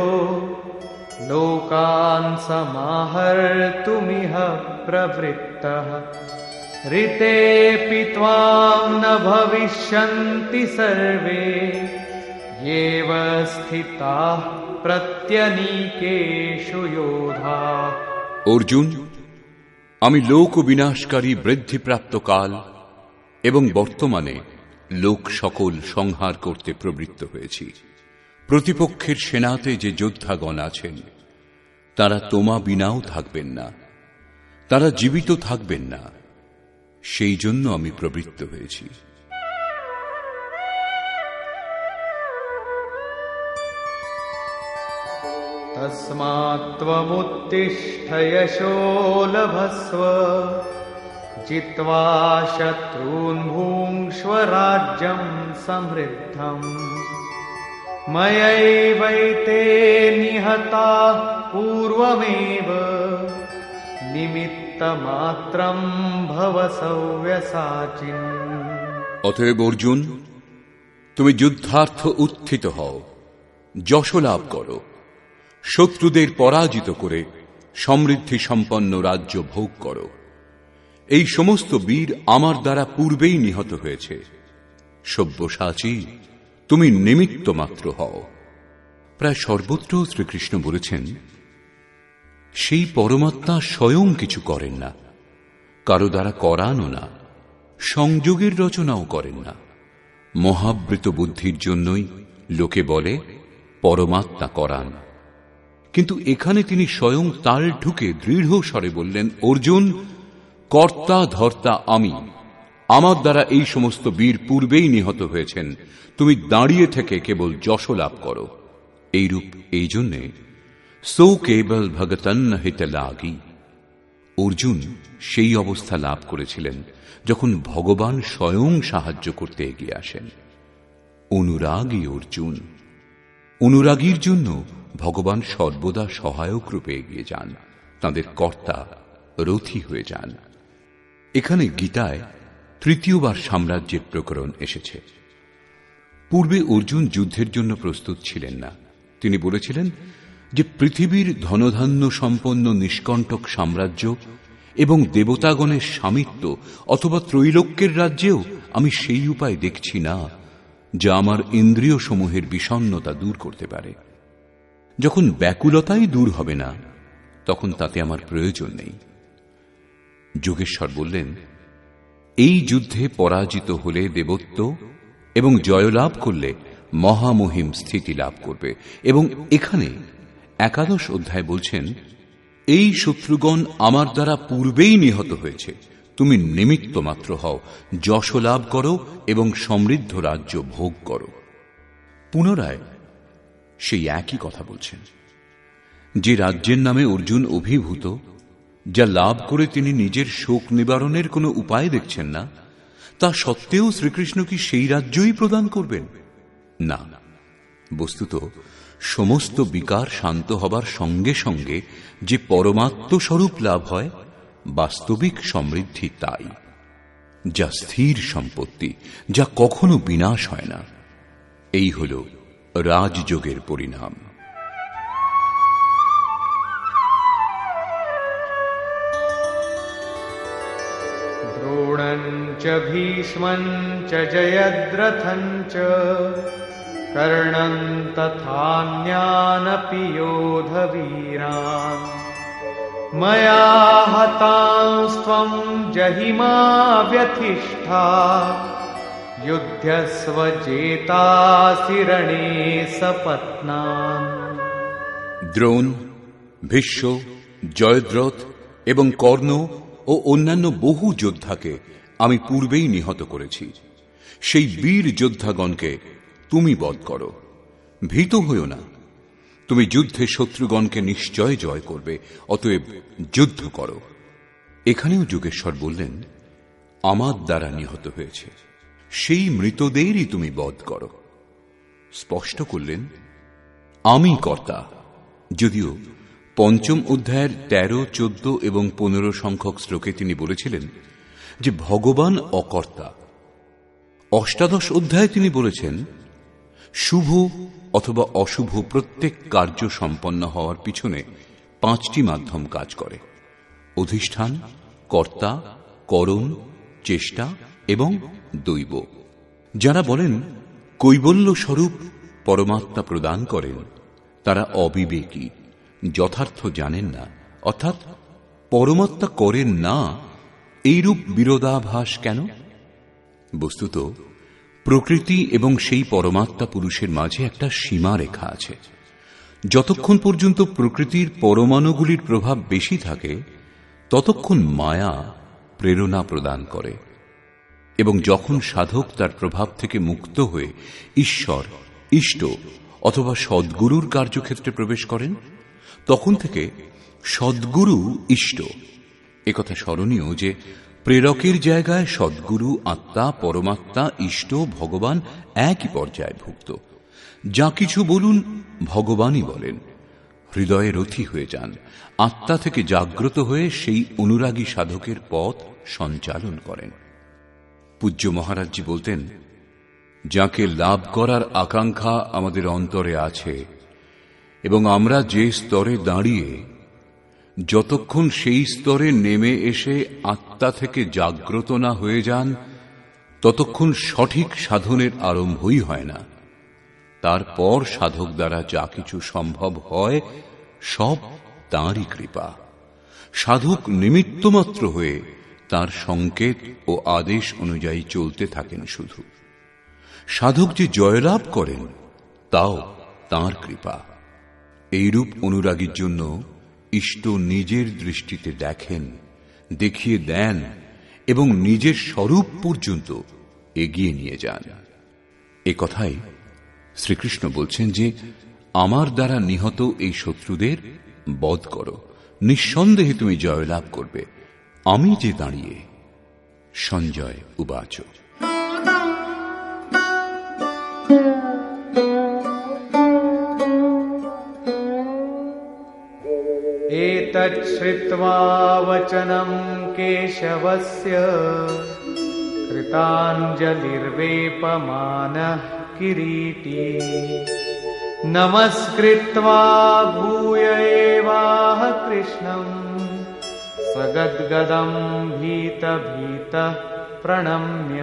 লোকাन् সমাহর্তুমিহ প্রবৃত্তঃ ঋতেऽপি ত্বাং ন ভবিষ্যন্তি সর্বে येव স্থিতাঃ প্রত্যনীকেষু যোধাঃ। অর্জুন, আমি লোক বিনাশকারী বৃদ্ধিপ্রাপ্ত কাল এবং বর্তমানে লোক সকল সংহার করতে প্রবৃত্ত হয়েছি। প্রতিপক্ষের সেনাতে যে যোদ্ধাগণ আছেন তারা তোমা বিনাও থাকবেন না, তারা জীবিত থাকবেন না, সেই জন্য আমি প্রবৃত্ত হয়েছি। তস্মাৎ ত্বমুত্তিষ্ঠ যশো লভস্ব জিত্বা শত্রূন ভুঙ্ক্ষ্ব রাজ্যং সমৃদ্ধম ময়ৈবৈতে নিহতাঃ পূর্বমেব নিমিত্তমাত্রং ভব সব্যসাচিন। অতএব অর্জুন, তুমি যুদ্ধার্থ উত্থিত হও, যশ লাভ করো, শত্রুদের পরাজিত করে সমৃদ্ধি সম্পন্ন রাজ্য ভোগ করো। এই সমস্ত বীর আমার দ্বারা পূর্বেই নিহত হয়েছে। সব্যসাচী, তুমি নিমিত্ত মাত্র হও। প্রায় সর্বত্র শ্রীকৃষ্ণ বলেছেন, সেই পরমাত্মা স্বয়ং কিছু করেন না, কারো দ্বারা করানো না, সংযোগের রচনাও করেন না। মহাবৃত বুদ্ধির জন্যই লোকে বলে পরমাত্মা করান, কিন্তু এখানে তিনি স্বয়ং তাল ঠুকে দৃঢ় স্বরে বললেন, অর্জুন, কর্তা ধর্তা আমি, আমার দ্বারা এই সমস্ত বীর পূর্বেই নিহত হয়েছেন। তুমি দাঁড়িয়ে থেকে কেবল যশ লাভ করো। এইরূপ এই জন্যে সো কেবল ভগতন্ন হিত লাগি। অর্জুন সেই অবস্থা লাভ করেছিলেন যখন ভগবান স্বয়ং সাহায্য করতে এগিয়ে আসেন। অনুরাগী অর্জুন, অনুরাগীর জন্য ভগবান সর্বদা সহায়ক রূপে এগিয়ে যান, তাঁদের কর্তা রথী হয়ে যান। এখানে গীতায় তৃতীয়বার সাম্রাজ্যের প্রকরণ এসেছে। পূর্বে অর্জুন যুদ্ধের জন্য প্রস্তুত ছিলেন না। তিনি বলেছিলেন যে পৃথিবীর ধনধান্য সম্পন্ন নিষ্কণ্টক সাম্রাজ্য এবং দেবতাগণের স্বামিত্ব অথবা ত্রৈলোক্যের রাজ্যেও আমি সেই উপায় দেখছি না যা আমার ইন্দ্রিয় সমূহের বিষণ্ণতা দূর করতে পারে। যখন ব্যাকুলতাই দূর হবে না, তখন তাতে আমার প্রয়োজন নেই। যোগেশ্বর বললেন, এই যুদ্ধে পরাজিত হলে দেবত্ব এবং জয়লাভ করলে মহামহিম স্থিতি লাভ করবে। এবং এখানে একাদশ অধ্যায় বলছেন, এই শত্রুগণ আমার দ্বারা পূর্বেই নিহত হয়েছে, তুমি নিমিত্ত মাত্র হও, যশ লাভ করো এবং সমৃদ্ধ রাজ্য ভোগ করো। পুনরায় সেই একই কথা বলছেন। যে রাজ্যের নামে অর্জুন অভিভূত, যা লাভ করে তিনি নিজের শোক নিবারণের কোনো উপায় দেখছেন না, তা সত্ত্বেও শ্রীকৃষ্ণ কি সেই রাজ্যই প্রদান করবেন? না, বস্তুত সমস্ত বিকার শান্ত হবার সঙ্গে সঙ্গে যে পরমাত্ম স্বরূপ লাভ হয়, বাস্তবিক সমৃদ্ধি তাই, যা স্থির সম্পত্তি, যা কখনো বিনাশ হয় না। এই হল রাজযোগের পরিণাম। দ্রোণঞ্চ ভীষ্মঞ্চ জয়দ্রথঞ্চ কর্ণং তথান্যানপি যোধবীরান ময়া হতাংস্ত্বং জহিমা ব্যথিষ্ঠা যুধ্যস্ব জেতাসি রণে সপত্নান। দ্রোণ, ভীষ্ম, জয়দ্রথ এবং কর্ণ ও অন্যান্য বহু যোদ্ধাকে আমি পূর্বেই নিহত করেছি, সেই বীর যোদ্ধাগণকে তুমি বধ করো। ভীত হইও না, তুমি যুদ্ধে শত্রুগণকে নিশ্চয় জয় করবে, অতএব যুদ্ধ করো। এখানেও যোগেশ্বর বললেন, আমার দ্বারা নিহত হয়েছে সেই মৃতদেরই তুমি বধ করো। স্পষ্ট করলেন, আমি কর্তা। যদিও পঞ্চম অধ্যায়ের তেরো, চোদ্দ এবং পনেরো সংখ্যক শ্লোকে তিনি বলেছিলেন যে ভগবান অকর্তা। অষ্টাদশ অধ্যায়ে তিনি বলেছেন, শুভ অথবা অশুভ প্রত্যেক কার্য সম্পন্ন হওয়ার পিছনে পাঁচটি মাধ্যম কাজ করে: অধিষ্ঠান, কর্তা, করণ, চেষ্টা এবং দৈব। যারা বলেন কৈবল্য স্বরূপ পরমাত্মা প্রদান করেন, তারা অবিবেকী, যথার্থ জানেন না, অর্থাৎ পরমাত্মা করেন না। এইরূপ বিরোধাভাস কেন? বস্তুত প্রকৃতি এবং সেই পরমাত্মা পুরুষের মাঝে একটা সীমারেখা আছে। যতক্ষণ পর্যন্ত প্রকৃতির পরমাণুগুলির প্রভাব বেশি থাকে, ততক্ষণ মায়া প্রেরণা প্রদান করে, এবং যখন সাধক তার প্রভাব থেকে মুক্ত হয়ে ঈশ্বর, ইষ্ট অথবা সদ্গুরুর কার্যক্ষেত্রে প্রবেশ করেন, তখন থেকে সদ্গুরু ইষ্ট। একথা স্মরণীয় যে প্রেরকের জায়গায় সদ্গুরু, আত্মা, পরমাত্মা, ইষ্ট, ভগবান একই পর্যায়ে ভুক্ত। যা কিছু বলুন ভগবানই বলেন। হৃদয়ে রথী হয়ে যান, আত্মা থেকে জাগ্রত হয়ে সেই অনুরাগী সাধকের পথ সঞ্চালন করেন। পূজ্য মহারাজজি বলতেন, যাকে লাভ করার আকাঙ্ক্ষা আমাদের অন্তরে আছে এবং আমরা যে স্তরে দাঁড়িয়ে, যতক্ষণ সেই স্তরে নেমে এসে আত্মা থেকে জাগ্রত না হয়ে যান, ততক্ষণ সঠিক সাধনের আরম্ভই হয় না। তারপর সাধক দ্বারা যা কিছু সম্ভব হয়, সব তাঁরই কৃপা। সাধক নিমিত্তমাত্র হয়ে তার সংকেত ও আদেশ অনুযায়ী চলতে থাকেন শুধু। সাধক যে জয়লাভ করেন, তাও তাঁর কৃপা। এইরূপ অনুরাগীর জন্য ইষ্ট নিজের দৃষ্টিতে দেখেন, দেখিয়ে দেন এবং নিজের স্বরূপ পর্যন্ত এগিয়ে নিয়ে যান। এ কথাই শ্রীকৃষ্ণ বলছেন যে আমার দ্বারা নিহত এই শত্রুদের বধ করো, নিঃসন্দেহে তুমি জয়লাভ করবে, আমি যে দাঁড়িয়ে। সঞ্জয় উবাচ। एतत् श्रुत्वा वचनं केशवस्य कृताञ्जलिर्वेपमानः किरीटी नमस्कृत्वा भूय एवाह कृष्णं सगद्गदं भीत भीत प्रणम्य।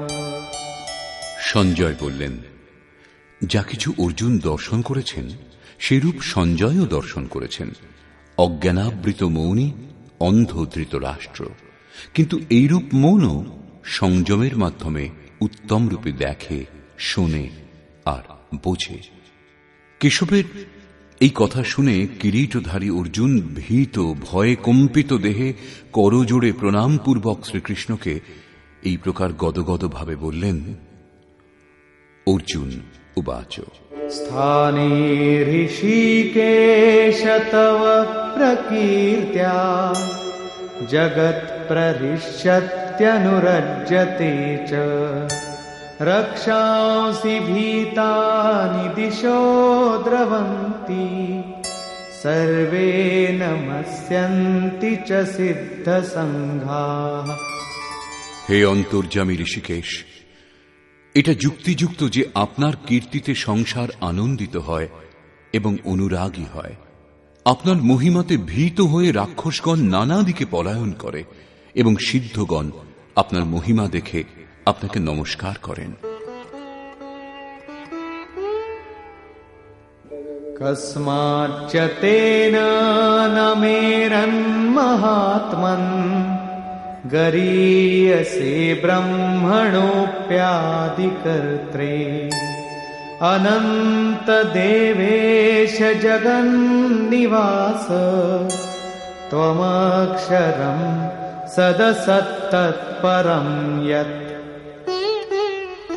সঞ্জয় বললেন, যা কিছু অর্জুন দর্শন করেছেন সেরূপ সঞ্জয়ও দর্শন করেছেন। অজ্ঞানাবৃত মৌনী, অন্ধ ধৃতরাষ্ট্র, কিন্তু এইরূপ মৌনও সংযমের মাধ্যমে উত্তম রূপে দেখে, শোনে আর বোঝে। কেশবের এই কথা শুনে কিরীটধারী অর্জুন ভীত, ভয়ে কম্পিত দেহে করজোড়ে প্রণামপূর্বক শ্রীকৃষ্ণকে এই প্রকার গদগদ ভাবে বললেন। অর্জুন উবাচ। स्थाने ऋषिकेश तव प्रकीर्त्या जगत्प्रहृष्यत्यनुरज्यते च रक्षांसि भीतानि दिशो द्रवन्ति सर्वे नमस्यन्ति च सिद्धसङ्घाः। হে অন্তর্যামী ঋষিকেশ, এটা যুক্তিযুক্ত যে আপনার কীর্তিতে সংসার আনন্দিত হয় এবং অনুরাগী হয়। আপনার মহিমাতে ভীত হয়ে রাক্ষসগণ নানা দিকে পলায়ন করে এবং সিদ্ধগণ আপনার মহিমা দেখে আপনাকে নমস্কার করেন। কস্মাচ্চ তেন নমেরন্মহাত্মন গরীয়সে ব্রহ্মণোপ্যাদিকর্ত্রে অনন্ত দেবেশ জগন্নিবাস ত্বমক্ষরম সদসত্তৎপরম যৎ।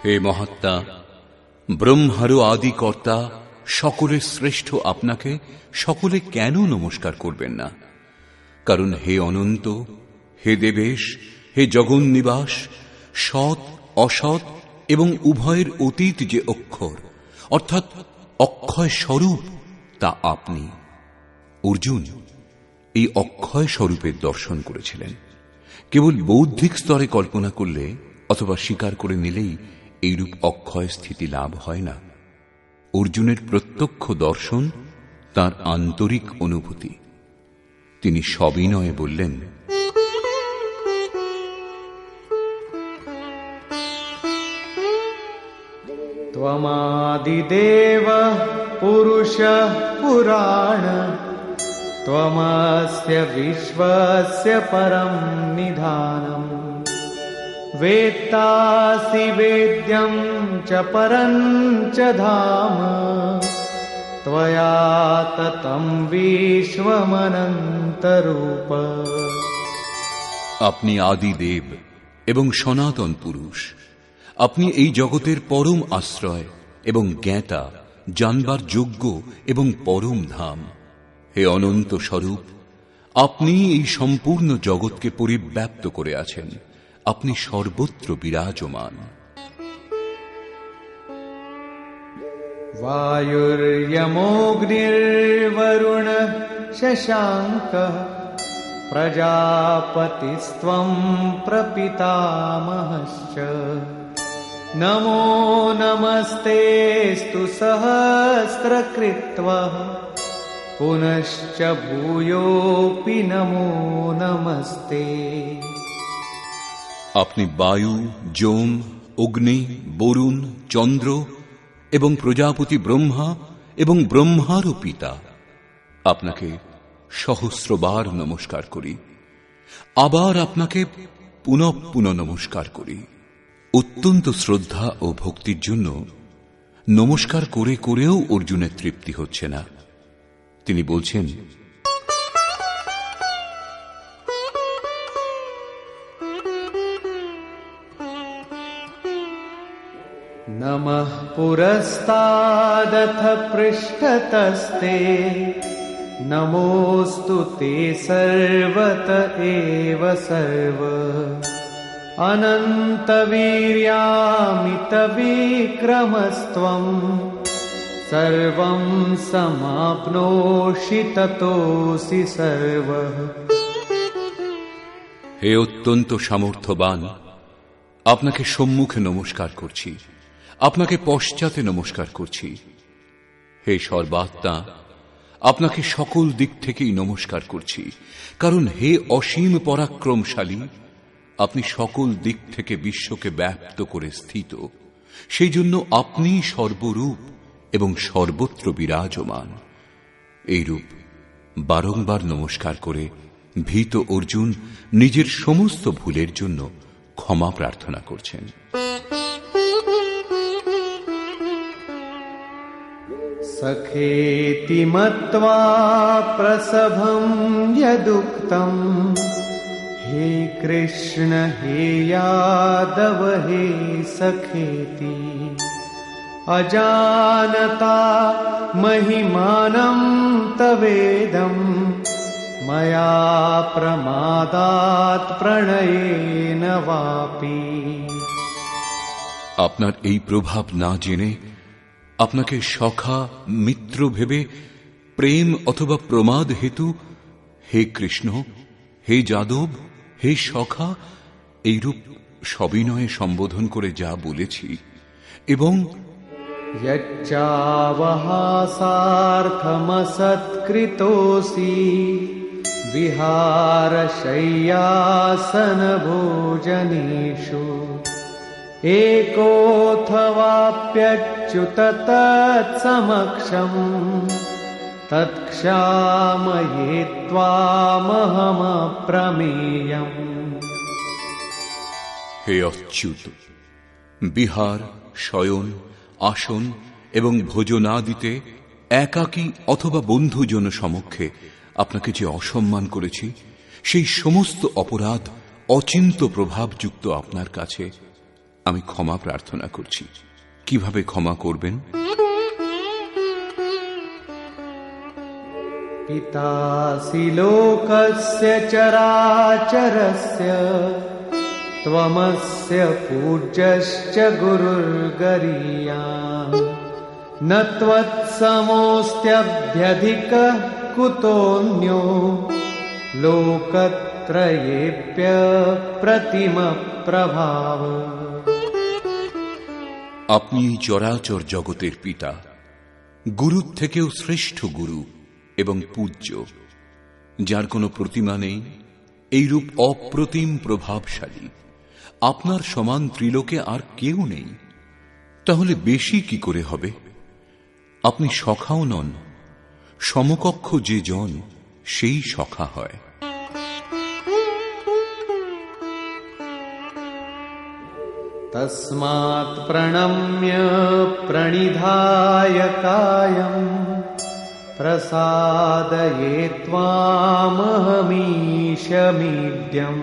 হে মহাত্মা, ব্রহ্মারও আদি কর্তা, সকলের শ্রেষ্ঠ আপনাকে সকলে কেন নমস্কার করবেন না? কারণ হে অনন্ত, হে দেবেশ, হে জগন্নিবাস, সৎ অসৎ এবং উভয়ের অতীত যে অক্ষর অর্থাৎ অক্ষয় স্বরূপ, তা আপনি। অর্জুন এই অক্ষয় স্বরূপের দর্শন করেছিলেন। কেবল বৌদ্ধিক স্তরে কল্পনা করলে অথবা স্বীকার করে নিলেই এইরূপ অক্ষয় স্থিতি লাভ হয় না। অর্জুনের প্রত্যক্ষ দর্শন তার আন্তরিক অনুভূতি। তিনি সবিনয়ে বললেন, ত্বমাদিদেব পুরুষঃ পুরাণ, ত্বমস্য বিশ্বস্য পরম নিধানম, वेत्तासि वेद्यं च परं च धाम, त्वया ततं विश्वमनन्तरूप। আপনি আদি দেব এবং সনাতন পুরুষ। আপনি এই জগতের পরম আশ্রয় এবং জ্ঞাতা, জানবার যোগ্য এবং পরম ধাম। হে অনন্ত স্বরূপ, আপনি এই সম্পূর্ণ জগৎকে পরিব্যাপ্ত করে আছেন। আপনি সর্বত্র বিরাজমান। वायुर्यमोऽग्निर्वरुण शशाङ्कः प्रजापतिस्त्वं प्रपितामहश्च, नमो नमस्तेऽस्तु सहस्रकृत्वः, पुनश्च भूयोऽपि नमो नमस्ते। আপনি বায়ু, যোম, অগ্নি, বরুণ, চন্দ্র এবং প্রজাপতি ব্রহ্মা এবং ব্রহ্মারও পিতা। আপনাকে সহস্রবার নমস্কার করি, আবার আপনাকে পুনঃ পুনঃ নমস্কার করি। অত্যন্ত শ্রদ্ধা ও ভক্তির জন্য নমস্কার করে করেও অর্জুনের তৃপ্তি হচ্ছে না। তিনি বলছেন, नमः पुरस्तादथ पृष्ठतस्ते, नमोऽस्तु ते सर्वत एव सर्व, अनन्तवीर्यामितविक्रमस्त्वं, सर्वं समाप्नोषि ततोऽसि सर्वः। হে অত্যন্ত সামর্থ্যবান, আপনাকে সম্মুখে নমস্কার করছি, আপনাকে পশ্চাতে নমস্কার করছি। হে সর্বাত্মা, আপনাকে সকল দিক থেকেই নমস্কার করছি, কারণ হে অসীম পরাক্রমশালী, আপনি সকল দিক থেকে বিশ্বকে ব্যাপ্ত করে স্থিত। সেই জন্য আপনি সর্বরূপ এবং সর্বত্র বিরাজমান। এইরূপ বারংবার নমস্কার করে ভীত অর্জুন নিজের সমস্ত ভুলের জন্য ক্ষমা প্রার্থনা করছেন। सखेति मत्वा प्रसभं यदुक्तं, हे कृष्ण हे यादव हे सखेति, अजानता महिमानं तवेदं, मया प्रमादात् प्रणयेन वापि। আপনার এই প্রভাব না জেনে, আপনাকে সখা মিত্র ভেবে প্রেম অথবা প্রমাদ হেতু হে কৃষ্ণ, হে যাদব, হে সখা এইরূপ সবিনয়ে সম্বোধন করে যা বলেছি, এবং यच्चावहासार्थमसत्कृतोऽसि विहारशय्यासन भोजनेषु, एकोऽथवाप्यच्युत तत्समक्षम्, तत्क्षामये त्वामहमप्रमेयम्। হে অচ্যুত, বিহার, শয়ন, আসন এবং ভোজনাদিতে একাকী অথবা বন্ধুজন সমক্ষে আপনাকে যে অসম্মান করেছি, সেই সমস্ত অপরাধ অচিন্ত প্রভাবযুক্ত আপনার কাছে আমি ক্ষমা প্রার্থনা করছি। কিভাবে ক্ষমা করবেন? পিতাসি লোকস্য চরাচরস্য ত্বমস্য পূজ্যশ্চ গুরুর্গরীয়ান ন ত্বৎসমোস্ত্যভ্যধিকঃ কুতোऽন্യോ লোকত্রয়েऽপ্য প্রতিম প্রভাব। আপনি এই চরাচর জগতের পিতা, গুরুর থেকেও শ্রেষ্ঠ গুরু এবং পূজ্য, যার কোনো প্রতিমা নেই, এইরূপ অপ্রতিম প্রভাবশালী। আপনার সমান ত্রিলোকে আর কেউ নেই, তাহলে বেশি কি করে হবে? আপনি সখাও নন, সমকক্ষ যে জন সেই সখা হয়। তস্মাৎ প্রণম্য প্রণিধায় কায়ম প্রসাদয়ে ত্বামহমীশমিদ্যম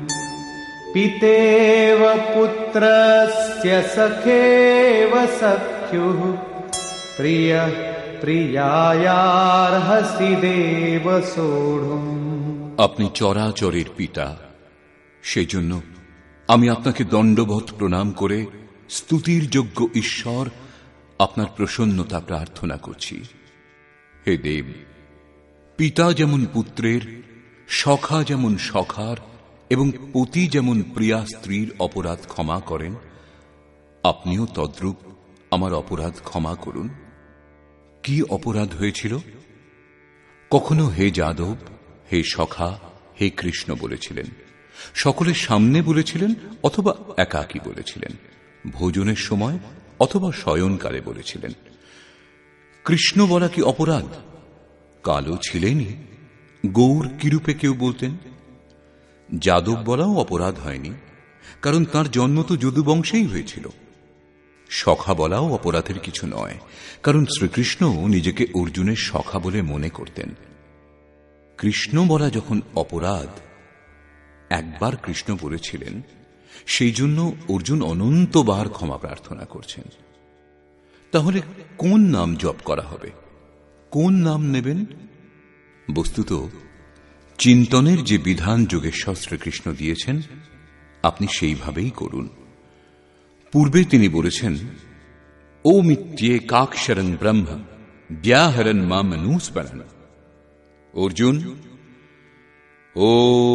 পিতেব পুত্রস্য সখেব সখ্যুঃ প্রিয়ঃ প্রিয়ায়ার্হসি দেব সোঢ়ুম। আপনি চরাচরের পিতা, সেজন্য আমি আপনাকে দণ্ডবৎ প্রণাম করে স্তুতির যোগ্য ঈশ্বর আপনার প্রসন্নতা প্রার্থনা করছি। হে দেব, পিতা যেমন পুত্রের, সখা যেমন সখার এবং পতি যেমন প্রিয়া স্ত্রীর অপরাধ ক্ষমা করেন, আপনিও তদ্রূপ আমার অপরাধ ক্ষমা করুন। কি অপরাধ হয়েছিল? কখনো হে যাদব, হে সখা, হে কৃষ্ণ বলেছিলেন, সকলের সামনে বলেছিলেন অথবা একাকী বলেছিলেন, ভোজনের সময় অথবা শয়নকালে বলেছিলেন। কৃষ্ণ বলা কি অপরাধ? কালো ছিলেনই, গৌর কিরূপে কেউ বলতেন। যাদব বলাও অপরাধ হয়নি, কারণ তার জন্ম তো যদুবংশেই হয়েছিল। সখা বলাও অপরাধের কিছু নয়, কারণ শ্রীকৃষ্ণ নিজেকে অর্জুনের সখা বলে মনে করতেন। কৃষ্ণ বলা যখন অপরাধ, একবার কৃষ্ণ বলেছিলেন, সেই জন্য অর্জুন অনন্তবার ক্ষমা প্রার্থনা করছেন। তাহলে কোন নাম জপ করা হবে, কোন নাম নেবেন? বস্তুত চিন্তনের যে বিধান যোগেশ্বর শ্রীকৃষ্ণ দিয়েছেন, আপনি সেইভাবেই করুন। পূর্বে তিনি বলেছেন, ওমিত্যেকাক্ষরং ব্রহ্ম ব্যাহরণ মামনুস্মরণ। অর্জুন, ও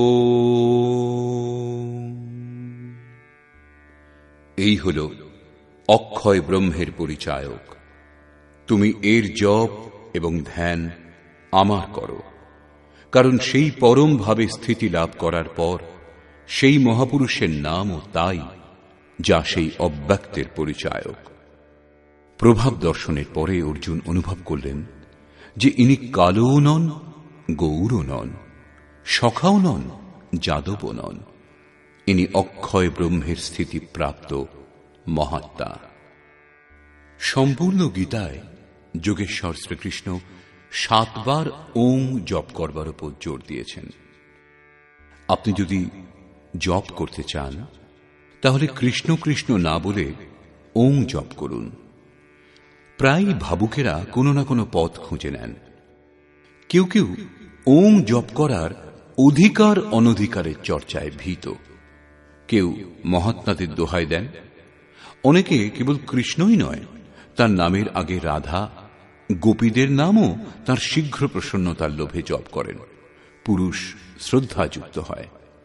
এই হল অক্ষয় ব্রহ্মের পরিচায়ক। তুমি এর জপ এবং ধ্যান আমার করো, কারণ সেই পরম ভাবে স্থিতি লাভ করার পর সেই মহাপুরুষের নামও তাই, যা সেই অব্যক্তের পরিচায়ক। প্রভাব দর্শনের পরে অর্জুন অনুভব করলেন যে ইনি কালোও নন, গৌরও নন, সখাও নন, যাদবও নন। ইনি অক্ষয় ব্রহ্মের স্থিতি প্রাপ্ত মহাত্মা। সম্পূর্ণ গীতায় যোগেশ্বর শ্রীকৃষ্ণ সাতবার ওং জপ করবার উপর জোর দিয়েছেন। আপনি যদি জপ করতে চান, তাহলে কৃষ্ণ কৃষ্ণ না বলে ওং জপ করুন। প্রায় ভাবুকেরা কোনো না কোনো পথ খুঁজে নেন। কেউ কেউ ওং জপ করার অধিকার অনধিকারের চর্চায় ভীত, কেউ মহাত্মাদের দোহাই দেন, অনেকে কেবল কৃষ্ণই নয়, তার নামের আগে রাধা, গোপীদের নামও তার শীঘ্র প্রসন্নতার লোভে জপ করেন। পুরুষ শ্রদ্ধাযুক্ত হয়,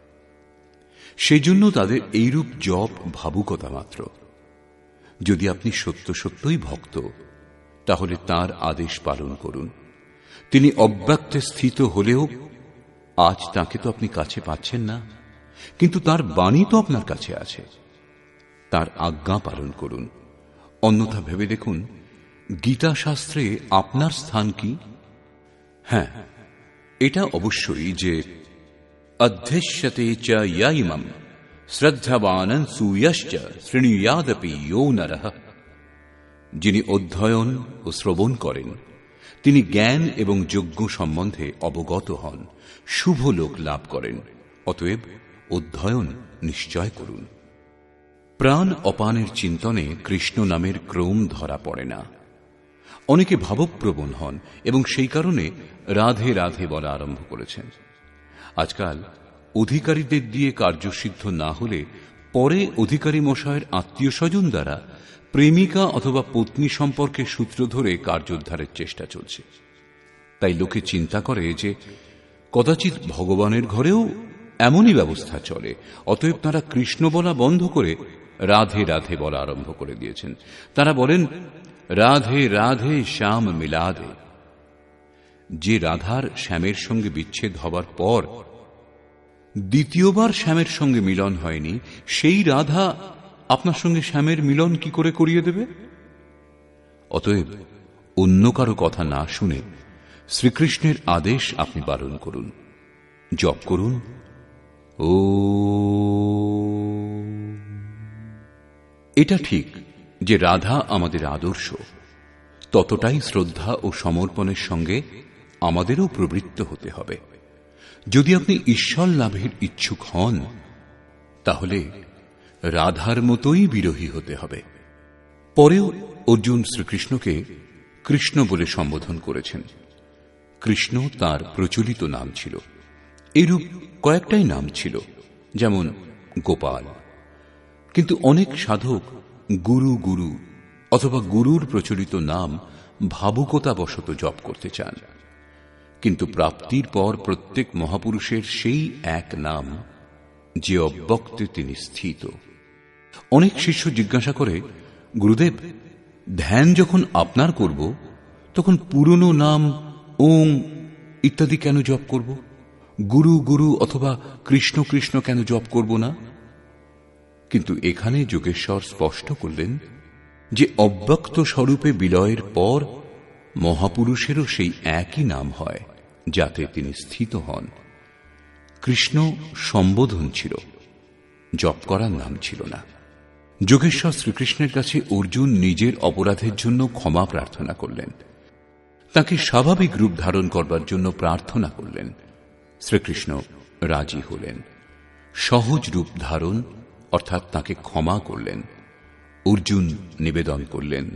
সেজন্য তাদের এইরূপ জপ ভাবুকতা মাত্র। যদি আপনি সত্য সত্যই ভক্ত, তাহলে তার আদেশ পালন করুন। তিনি অব্যক্তে স্থিত হলেও আজ তাকে তো আপনি কাছে পাচ্ছেন না, কিন্তু তার বাণী তো আপনার কাছে আছে। তার আজ্ঞা পালন করুন। অন্যথা ভেবে দেখুন, গীতা শাস্ত্রে আপনার স্থান কি? হ্যাঁ, এটা অবশ্যই যে অধ্যস্যতে চ ইয় ইমম শ্রদ্ধাবানং সুয়শ্চ শৃণুয়াদপি ইয়ো নরঃ। যিনি অধ্যয়ন ও শ্রবণ করেন, তিনি জ্ঞান এবং যজ্ঞ সম্বন্ধে অবগত হন, শুভ লোক লাভ করেন। অতএব অধ্যয়ন নিশ্চয় করুন। প্রাণ অপানের চিন্তনে কৃষ্ণ নামের ক্রম ধরা পড়ে না। অনেকে ভাবপ্রবণ হন এবং সেই কারণে রাধে রাধে বলা আরম্ভ করেছেন। আজকাল অধিকারীদের দিয়ে কার্যসিদ্ধ না হলে পরে অধিকারী মশায়ের আত্মীয় স্বজন দ্বারা প্রেমিকা অথবা পত্নী সম্পর্কে সূত্র ধরে কার্যোদ্ধারের চেষ্টা চলছে। তাই লোকে চিন্তা করে যে কদাচিৎ ভগবানের ঘরেও এমনই ব্যবস্থা চলে, অতএব তারা কৃষ্ণ বলা বন্ধ করে রাধে রাধে বলা আরম্ভ করে দিয়েছেন। তারা বলেন, রাধে রাধে শ্যাম মিলাদে। যে রাধার শ্যামের সঙ্গে বিচ্ছেদ হবার পর দ্বিতীয়বার শ্যামের সঙ্গে মিলন হয়নি, সেই রাধা আপনার সঙ্গে শ্যামের মিলন কি করে করিয়ে দেবে? অতএব অন্য কারো কথা না শুনে শ্রীকৃষ্ণের আদেশ আপনি পালন করুন, জপ করুন ও। এটা ঠিক যে রাধা আমাদের আদর্শ, ততটাই শ্রদ্ধা ও সমর্পণের সঙ্গে আমাদেরও প্রবৃত্ত হতে হবে। যদি আপনি ঈশ্বর লাভের ইচ্ছুক হন, তাহলে রাধার মতোই বিরহী হতে হবে। পরেও অর্জুন শ্রীকৃষ্ণকে কৃষ্ণ বলে সম্বোধন করেছেন। কৃষ্ণ তার প্রচলিত নাম ছিল। এরূপ কয়েকটাই নাম ছিল, যেমন গোপাল। কিন্তু অনেক সাধক গুরু গুরু অথবা গুরুর প্রচলিত নাম ভাবুকতাবশত জপ করতে চান। কিন্তু প্রাপ্তির পর প্রত্যেক মহাপুরুষের সেই এক নাম, যে অব্যক্তে তিনি স্থিত। অনেক শিষ্য জিজ্ঞাসা করে, গুরুদেব, ধ্যান যখন আপনার করব, তখন পুরনো নাম ওং ইত্যাদি কেন জপ করব? গুরু গুরু অথবা কৃষ্ণ কৃষ্ণ কেন জপ করব না? কিন্তু এখানে যোগেশ্বর স্পষ্ট করলেন যে অব্যক্ত স্বরূপে বিলয়ের পর মহাপুরুষেরও সেই একই নাম হয়, যাতে তিনি স্থিত হন। কৃষ্ণ সম্বোধন ছিল, জপ করার নাম ছিল না। যোগেশ্বর শ্রীকৃষ্ণের কাছে অর্জুন নিজের অপরাধের জন্য ক্ষমা প্রার্থনা করলেন, তাকে স্বাভাবিক রূপ ধারণ করবার জন্য প্রার্থনা করলেন। শ্রীকৃষ্ণ রাজি হলেন। সহজ রূপ ধারণ অর্থাৎ তাকে ক্ষমা করলেন। অর্জুন নিবেদন করলেন,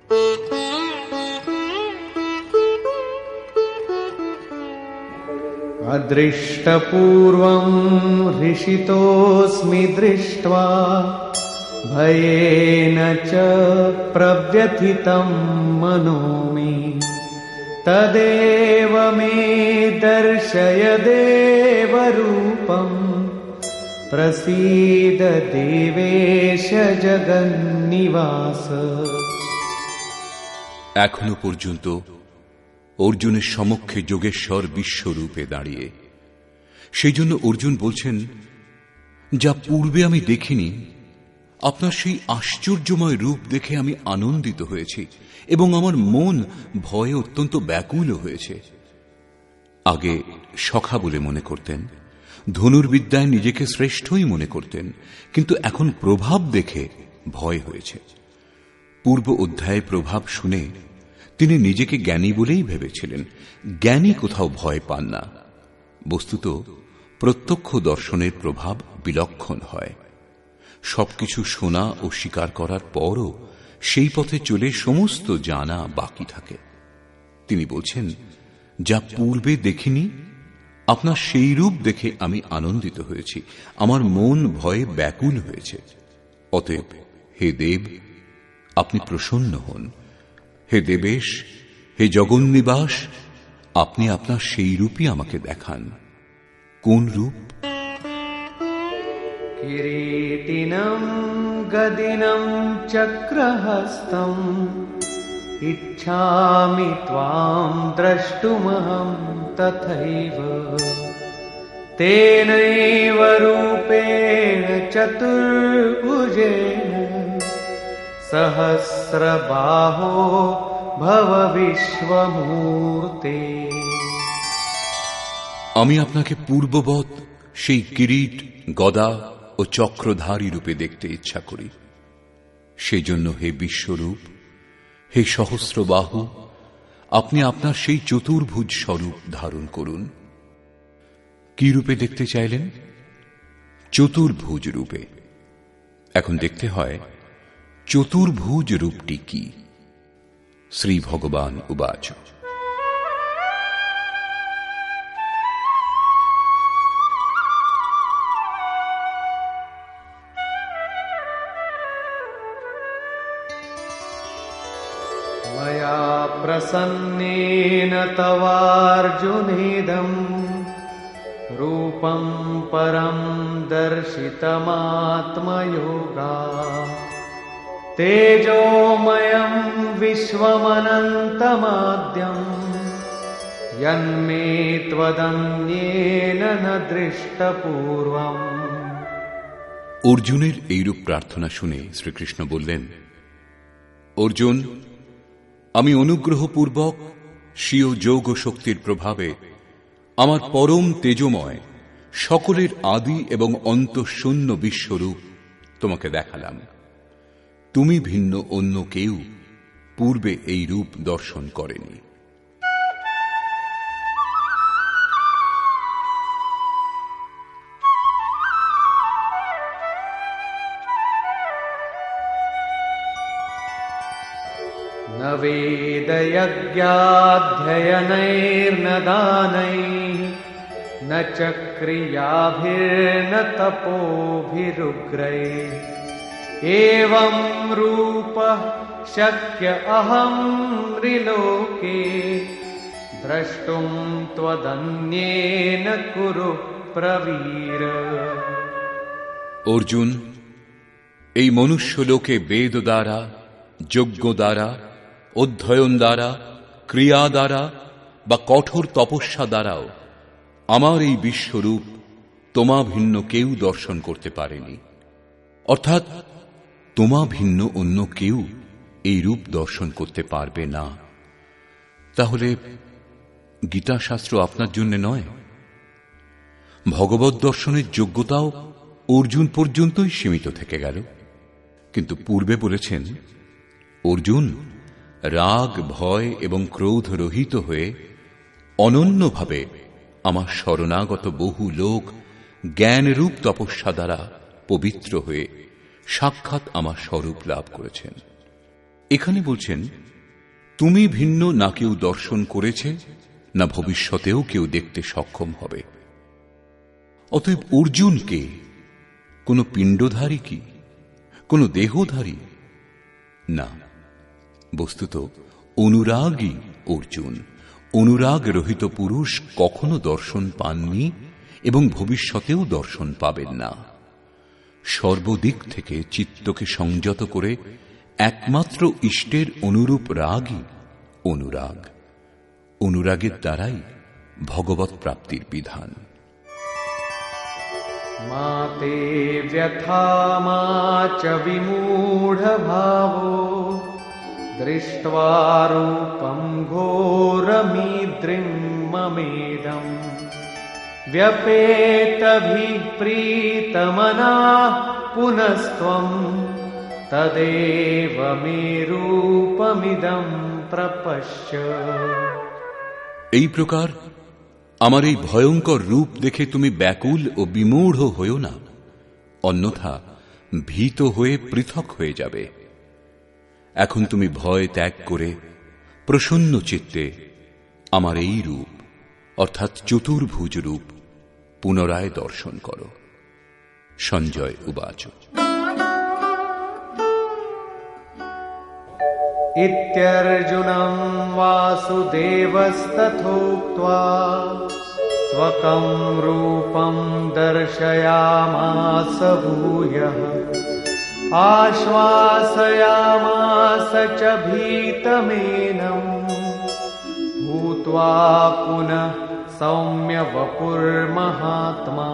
অদৃষ্টপূর্বং হৃষিতোऽস্মি দৃष्ट्वा ভয়েন চ প্রব্যথিতং মনো মে তদেব মে দর্শয় দেবরূপং প্রসীদ দেবেশ জগন্নিবাস। এখনো পর্যন্ত অর্জুনের সমক্ষে যোগেশ্বর বিশ্বরূপে দাঁড়িয়ে। সেই জন্য অর্জুন বলছেন, যা পূর্বে আমি দেখিনি, আপনার সেই আশ্চর্যময় রূপ দেখে আমি আনন্দিত হয়েছি এবং আমার মন ভয়ে অত্যন্ত ব্যাকুল হয়েছে। আগে সখা বলে মনে করতেন, ধনুর্বিদ্যায় নিজেকে শ্রেষ্ঠই মনে করতেন, কিন্তু এখন প্রভাব দেখে ভয় হয়েছে। পূর্ব অধ্যায়ে প্রভাব শুনে তিনি নিজেকে জ্ঞানী বলেই ভেবেছিলেন। জ্ঞানী কোথাও ভয় পান না। বস্তুত প্রত্যক্ষ দর্শনের প্রভাব বিলক্ষণ হয়। সবকিছু শোনা ও স্বীকার করার পরও সেই পথে চলে সমস্ত জানা বাকি থাকে। তিনি বলছেন, যা পূর্বে দেখিনি, আপনার সেই রূপ দেখে আমি আনন্দিত হয়েছি, আমার মন ভয়ে ব্যাকুল হয়েছে। অতএব হে দেব, আপনি প্রসন্ন হন। হে দেবেশ, হে জগন্নিবাস, আপনি আপনার সেই রূপই আমাকে দেখান। কোন রূপ? কিরীটিনং গদিনং চক্রহস্তং ইচ্ছামি ত্বাং দ্রষ্টুমহং তথৈব তেনৈব রূপেণ চতুর্ভুজেন সহস্রবাহো ভব বিশ্বমূর্তে। আমি আপনাকে পূর্ববৎ সেই কিরীট, গদা ও চক্রধারী রূপে দেখতে ইচ্ছা করি। সেই জন্য হে বিশ্বরূপ, হে সহস্রবাহু, আপনি আপনার সেই চতুর্ভুজ স্বরূপ ধারণ করুন। কি রূপে দেখতে চাইলেন? চতুর্ভুজ রূপে। এখন দেখতে হয় চতুর্ভুজ রূপটি কি। শ্রী ভগবান উবাচ मया प्रसन्नेन तवार्जुनेदम् रूपं परं दर्शितमात्मयोगात् तेजोमयं विश्वमनन्तमाद्यम् यन्मे त्वदन्येन न दृष्टपूर्वम्। অর্জুনের এইরূপ প্রার্থনা শুনে শ্রীকৃষ্ণ বললেন, অর্জুন, আমি অনুগ্রহপূর্বক স্বীয় যোগ শক্তির প্রভাবে আমার পরম তেজময় সকলের আদি এবং অন্তঃশূন্য বিশ্বরূপ তোমাকে দেখালাম। তুমি ভিন্ন অন্য কেউ পূর্বে এই রূপ দর্শন করেনি। न वेदयज्ञाध्ययनैर्न दानैः न च क्रियाभिर्न तपोभिरुग्रैः एवं रूपः शक्य अहं त्रिलोके द्रष्टुं त्वदन्येन कुरु प्रवीर। অর্জুন, এই মনুষ্য লোকে বেদ দ্বারা, যজ্ঞ দ্বারা, অধ্যয়ন দ্বারা, ক্রিয়া দ্বারা বা কঠোর তপস্যা দ্বারাও আমার এই বিশ্বরূপ তোমা ভিন্ন কেউ দর্শন করতে পারেনি। অর্থাৎ তোমা ভিন্ন অন্য কেউ এই রূপ দর্শন করতে পারবে না। তাহলে গীতাশাস্ত্র আপনার জন্য নয়? ভগবৎ দর্শনের যোগ্যতাও অর্জুন পর্যন্তই সীমিত থেকে গেল। কিন্তু পূর্বে বলেছেন, অর্জুন, রাগ, ভয় এবং ক্রোধ রহিত হয়ে অনন্যভাবে আমার শরণাগত বহু লোক জ্ঞানরূপ তপস্যা দ্বারা পবিত্র হয়ে সাক্ষাৎ আমার স্বরূপ লাভ করেছেন। এখানে বলছেন, তুমি ভিন্ন না কেউ দর্শন করেছে, না ভবিষ্যতেও কেউ দেখতে সক্ষম হবে। অতএব অর্জুন কে? কোন পিণ্ডধারী কি? কোন দেহধারী? না, বস্তুত অনুরাগী অর্জুন, অনুরাগ রহিত পুরুষ কখনো দর্শন পাননি এবং ভবিষ্যতেও দর্শন পাবেন না। সর্বদিক থেকে চিত্তকে সংযত করে একমাত্র ইষ্টের অনুরূপ রাগই অনুরাগ। অনুরাগের দ্বারাই ভগবৎ প্রাপ্তির বিধান। माते व्यथा मा च विमूढभावो दृष्ट्वा रूपं घोरमीद्रिं ममेदम् व्यपेतभिः प्रीतमनाः पुनस्त्वं तदेव मे रूपमिदं प्रपश्य। এই প্রকার আমার এই ভয়ঙ্কর রূপ দেখে তুমি ব্যাকুল ও বিমূঢ় হইও না, অন্যথা ভীত হয়ে পৃথক হয়ে যাবে। এখন তুমি ভয় ত্যাগ করে প্রসন্ন চিত্তে আমার এই রূপ অর্থাৎ চতুর্ভুজ রূপ পুনরায় দর্শন করো। সঞ্জয় উবাচ इत्यर्जुनं वासुदेवस्तथोक्त्वा स्वकं रूपं दर्शयामास भूयः आश्वासयामास च भीतमेनं भूत्वा पुनः सौम्य वपुर्महात्मा।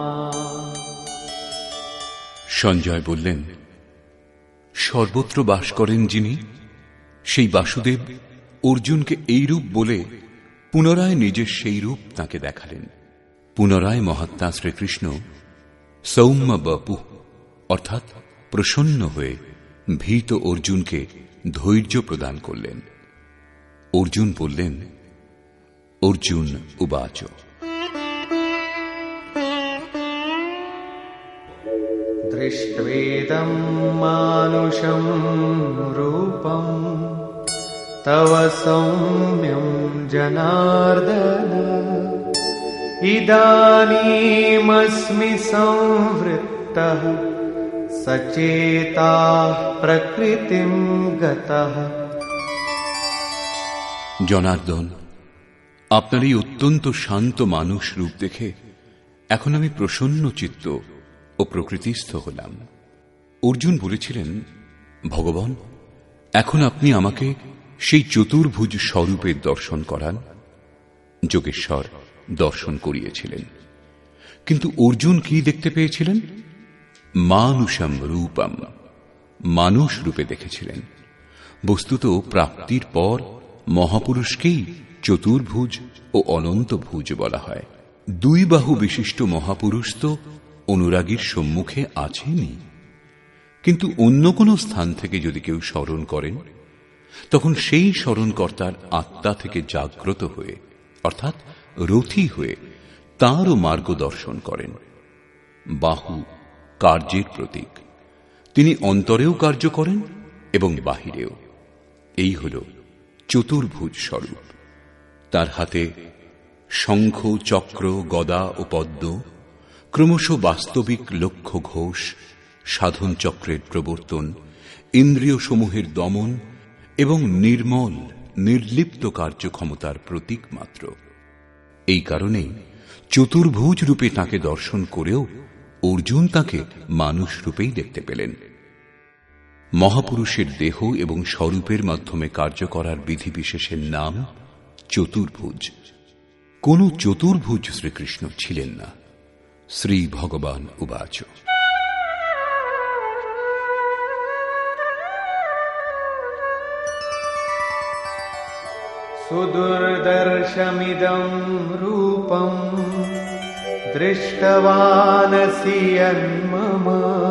সঞ্জয় বললেন, সর্বত্র বাস করেন যিনি, সেই বাসুদেব অর্জুনকে এই রূপ বলে পুনরায় নিজের সেই রূপ তাকে দেখালেন। পুনরায় মহাত্মা শ্রীকৃষ্ণ সৌম্য বপু অর্থাৎ প্রসন্ন হয়ে ভীত অর্জুনকে ধৈর্য প্রদান করলেন। অর্জুন বললেন, অর্জুন উবাচ दृष्ट्वेदं मानुषं रूपं तव सौम्यं जनार्दन इदानीमस्मि संवृत्तः सचेताः प्रकृतिं गतः। জনার্দন, আপনার এই অত্যন্ত শান্ত মানুষ রূপ দেখে এখন আমি প্রসন্ন চিত্ত ও প্রকৃতিস্থ হলাম। অর্জুন বলেছিলেন, ভগবান, এখন আপনি আমাকে সেই চতুর্ভুজ স্বরূপের দর্শন করান। যোগেশ্বর দর্শন করিয়েছিলেন, কিন্তু অর্জুন কি দেখতে পেয়েছিলেন? মানুষম রূপম, মানুষ রূপে দেখেছিলেন। বস্তুত প্রাপ্তির পর মহাপুরুষকেই চতুর্ভুজ ও অনন্তভুজ বলা হয়। দুই বাহু বিশিষ্ট মহাপুরুষ তো অনুরাগীর সম্মুখে আছেনই, কিন্তু অন্য কোনো স্থান থেকে যদি কেউ স্মরণ করেন, তখন সেই স্মরণকর্তার আত্মা থেকে জাগ্রত হয়ে, অর্থাৎ রথী হয়ে তাঁরও মার্গদর্শন করেন। বাহু কার্যের প্রতীক, তিনি অন্তরেও কার্য করেন এবং বাহিরেও। এই হল চতুর্ভুজ স্বরূপ। তার হাতে শঙ্খ, চক্র, গদা ও পদ্ম, ক্রমশ বাস্তবিক লক্ষ্য ঘোষ, সাধন চক্রের প্রবর্তন, ইন্দ্রিয় সমূহের দমন এবং নির্মল নির্লিপ্ত কার্যক্ষমতার প্রতীক মাত্র। এই কারণেই চতুর্ভুজ রূপে তাঁকে দর্শন করেও অর্জুন তাঁকে মানুষ রূপেই দেখতে পেলেন। মহাপুরুষের দেহ এবং স্বরূপের মাধ্যমে কার্য করার বিধিবিশেষের নাম চতুর্ভুজ। কোন চতুর্ভুজ শ্রীকৃষ্ণ ছিলেন না। শ্রী ভগবান উবাচ, सुदुर्दर्शमिदं रूपं दृष्टवानसि यन्मम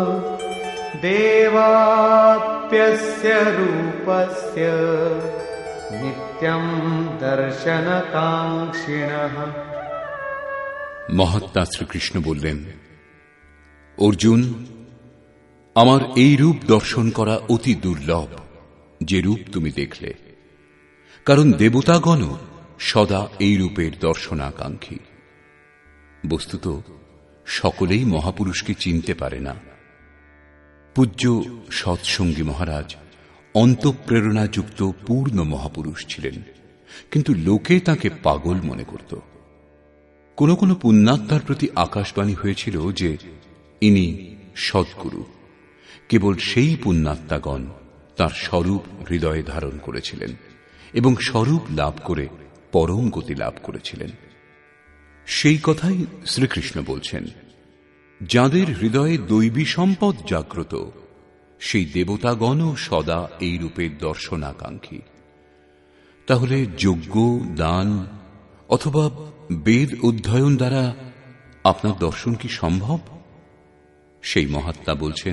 देवाप्यस्य रूपस्य नित्यं दर्शनकाङ्क्षिणः। মহাত্মা শ্রীকৃষ্ণ বললেন, অর্জুন, আমার এই রূপ দর্শন করা অতি দুর্লভ, যে রূপ তুমি দেখলে। কারণ দেবতাগণ সদা এই রূপের দর্শনাকাঙ্ক্ষী। বস্তুত সকলেই মহাপুরুষকে চিনতে পারে না। পূজ্য সৎসঙ্গী মহারাজ অন্তঃপ্রেরণাযুক্ত পূর্ণ মহাপুরুষ ছিলেন, কিন্তু লোকে তাকে পাগল মনে করত। কোন কোন পুণ্যাত্মার প্রতি আকাশবাণী হয়েছিল যে ইনি সদ্গুরু। কেবল সেই পুণ্যাত্মাগণ তাঁর স্বরূপ হৃদয়ে ধারণ করেছিলেন এবং স্বরূপ লাভ করে পরম গতি লাভ করেছিলেন। সেই কথাই শ্রীকৃষ্ণ বলছেন, যাদের হৃদয়ে দৈবী সম্পদ জাগ্রত, সেই দেবতাগণও সদা এই রূপের দর্শনাকাঙ্ক্ষী। তাহলে যজ্ঞ, দান অথবা বেদ অধ্যয়ন দ্বারা আপনার দর্শন কি সম্ভব? সেই মহাত্মা বলছেন,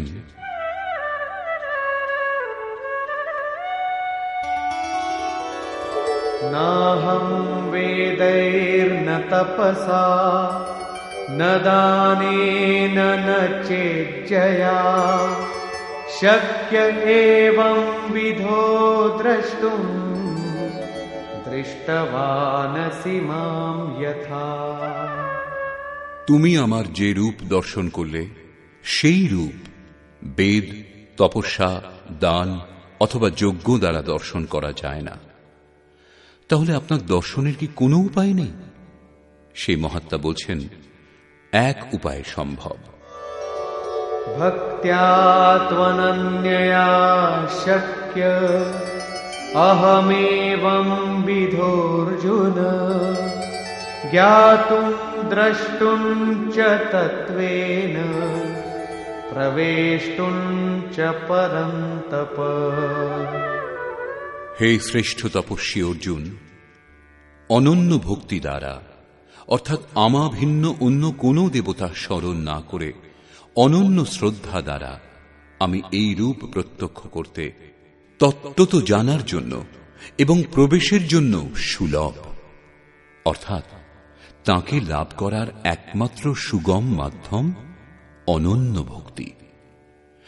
नाहं वेदैर्न तपसा न दानेन न चेज्जया शक्य एवं विधो द्रष्टुं दृष्टवानसि मां यथा। তুমি আমার যে রূপ দর্শন করলে, সেই রূপ বেদ, তপস্যা, দান অথবা যজ্ঞ দ্বারা দর্শন করা যায় না। তাহলে আপনার দর্শনের কি কোনো উপায় নেই? সেই মহাত্মা বলছেন, এক উপায় সম্ভব। ভক্ত্যা ত্বনন্যয়া শক্য অহমেবং বিধোর্জুন জ্ঞাতুং দ্রষ্টুং চ তত্ত্বেন প্রবেষ্টুং চ পরন্তপ। হে শ্রেষ্ঠ তপস্বী অর্জুন, অনন্য ভক্তি দ্বারা, অর্থাৎ আমা ভিন্ন অন্য কোন দেবতা স্মরণ না করে অনন্য শ্রদ্ধা দ্বারা আমি এই রূপ প্রত্যক্ষ করতে, তত্ত্বত জানার জন্য এবং প্রবেশের জন্য সুলভ, অর্থাৎ তাঁকে লাভ করার একমাত্র সুগম মাধ্যম অনন্য ভক্তি।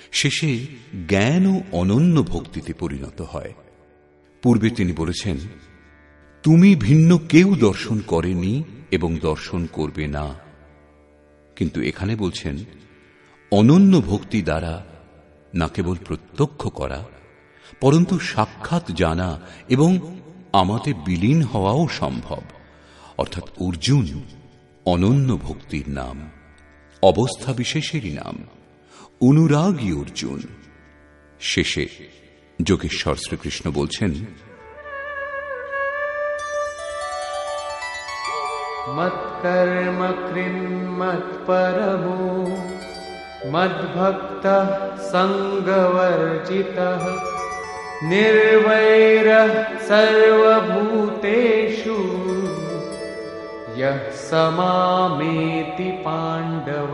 শেষে জ্ঞান ও অনন্য ভক্তিতে পরিণত হয়। পূর্বে তিনি বলেছেন, তুমি ভিন্ন কেউ দর্শন করেনি এবং দর্শন করবে না। কিন্তু এখানে বলছেন, অনন্য ভক্তি দ্বারা না কেবল প্রত্যক্ষ করা, পরন্তু সাক্ষাৎ জানা এবং আমাতে বিলীন হওয়াও সম্ভব। অর্থাৎ অর্জুন অনন্য ভক্তির নাম, অবস্থা বিশেষেরই নাম, অনুরাগী অর্জুন। শেষে যোগেশ্বর শ্রীকৃষ্ণ বলছেন, মৎকর্ম কৃন্মৎপরমো মদ্ভক্তঃ সঙ্গবর্জিতঃ নির্বৈরঃ সর্বভূতেষু ইয়ঃ স মামেতি পাণ্ডব।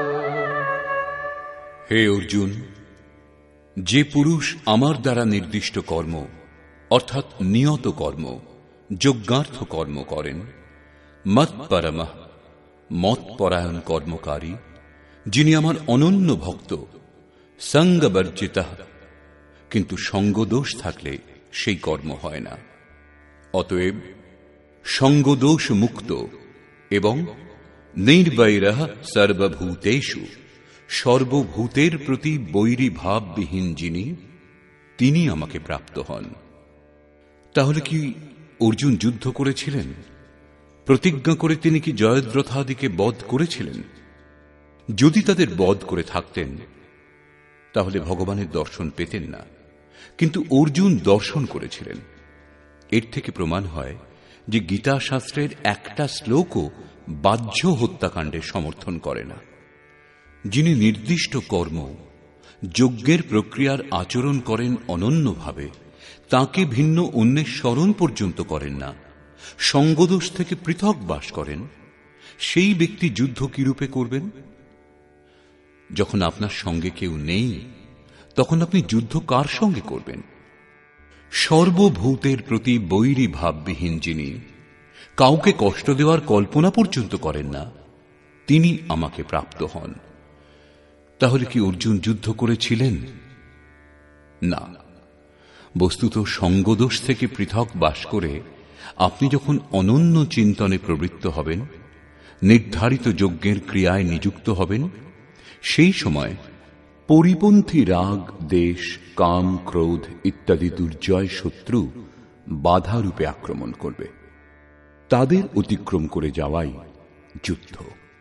হে অর্জুন, যে পুরুষ আমার দ্বারা নির্দিষ্ট কর্ম অর্থাৎ নিয়ত কর্ম, যজ্ঞার্থ কর্ম করেন, মৎপরমঃ মৎপরায়ণ কর্মকারী, যিনি আমার অনন্য ভক্ত, সঙ্গবর্জিতঃ কিন্তু সঙ্গদোষ থাকলে সেই কর্ম হয় না। অতএব সঙ্গদোষ মুক্ত এবং নির্বৈরঃ সর্বভূতেষু সর্বভূতের প্রতি বৈরী ভাববিহীন যিনি, তিনি আমাকে প্রাপ্ত হন। তাহলে কি অর্জুন যুদ্ধ করেছিলেন? প্রতিজ্ঞা করে তিনি কি জয়দ্রথাদিকে বধ করেছিলেন? যদি তাদের বধ করে থাকতেন তাহলে ভগবানের দর্শন পেতেন না। কিন্তু অর্জুন দর্শন করেছিলেন। এর থেকে প্রমাণ হয় যে গীতা শাস্ত্রের একটা শ্লোকও বাহ্য হত্যাকাণ্ডের সমর্থন করে না। যিনি নির্দিষ্ট কর্ম, যজ্ঞের প্রক্রিয়ার আচরণ করেন অনন্যভাবে, তাকে ভিন্ন অন্যের স্মরণ পর্যন্ত করেন না, সঙ্গদোষ থেকে পৃথক বাস করেন, সেই ব্যক্তি যুদ্ধ কিরূপে করবেন? যখন আপনার সঙ্গে কেউ নেই তখন আপনি যুদ্ধ কার সঙ্গে করবেন? সর্বভূতের প্রতি বৈরী ভাববিহীন যিনি, কাউকে কষ্ট দেওয়ার কল্পনা পর্যন্ত করেন না, তিনি আমাকে প্রাপ্ত হন। তাহলে কি অর্জুন যুদ্ধ করেছিলেন? না। বস্তুত সঙ্গদোষ থেকে পৃথক বাস করে আপনি যখন অনন্য চিন্তনে প্রবৃত্ত হবেন, নির্ধারিত যজ্ঞের ক্রিয়ায় নিযুক্ত হবেন, সেই সময় পরিপন্থী রাগ, দেশ, কাম, ক্রোধ ইত্যাদি দুর্জয় শত্রু বাধারূপে আক্রমণ করবে। তাদের অতিক্রম করে যাওয়াই যুদ্ধ।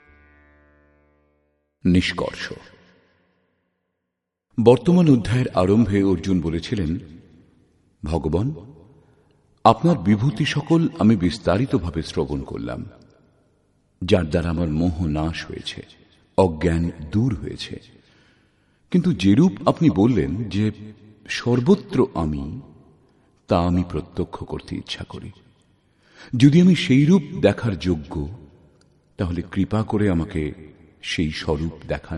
নিষ্কর্ষ। বর্তমান অধ্যায়ের আরম্ভে অর্জুন বলেছিলেন, ভগবান, আপনার বিভূতি সকল আমি বিস্তারিতভাবে শ্রবণ করলাম, যার দ্বারা আমার মোহ নাশ হয়েছে, অজ্ঞান দূর হয়েছে। কিন্তু যেরূপ আপনি বললেন যে সর্বত্র আমি, তা আমি প্রত্যক্ষ করতে ইচ্ছা করি। যদি আমি সেই রূপ দেখার যোগ্য, তাহলে কৃপা করে আমাকে সেই স্বরূপ দেখান।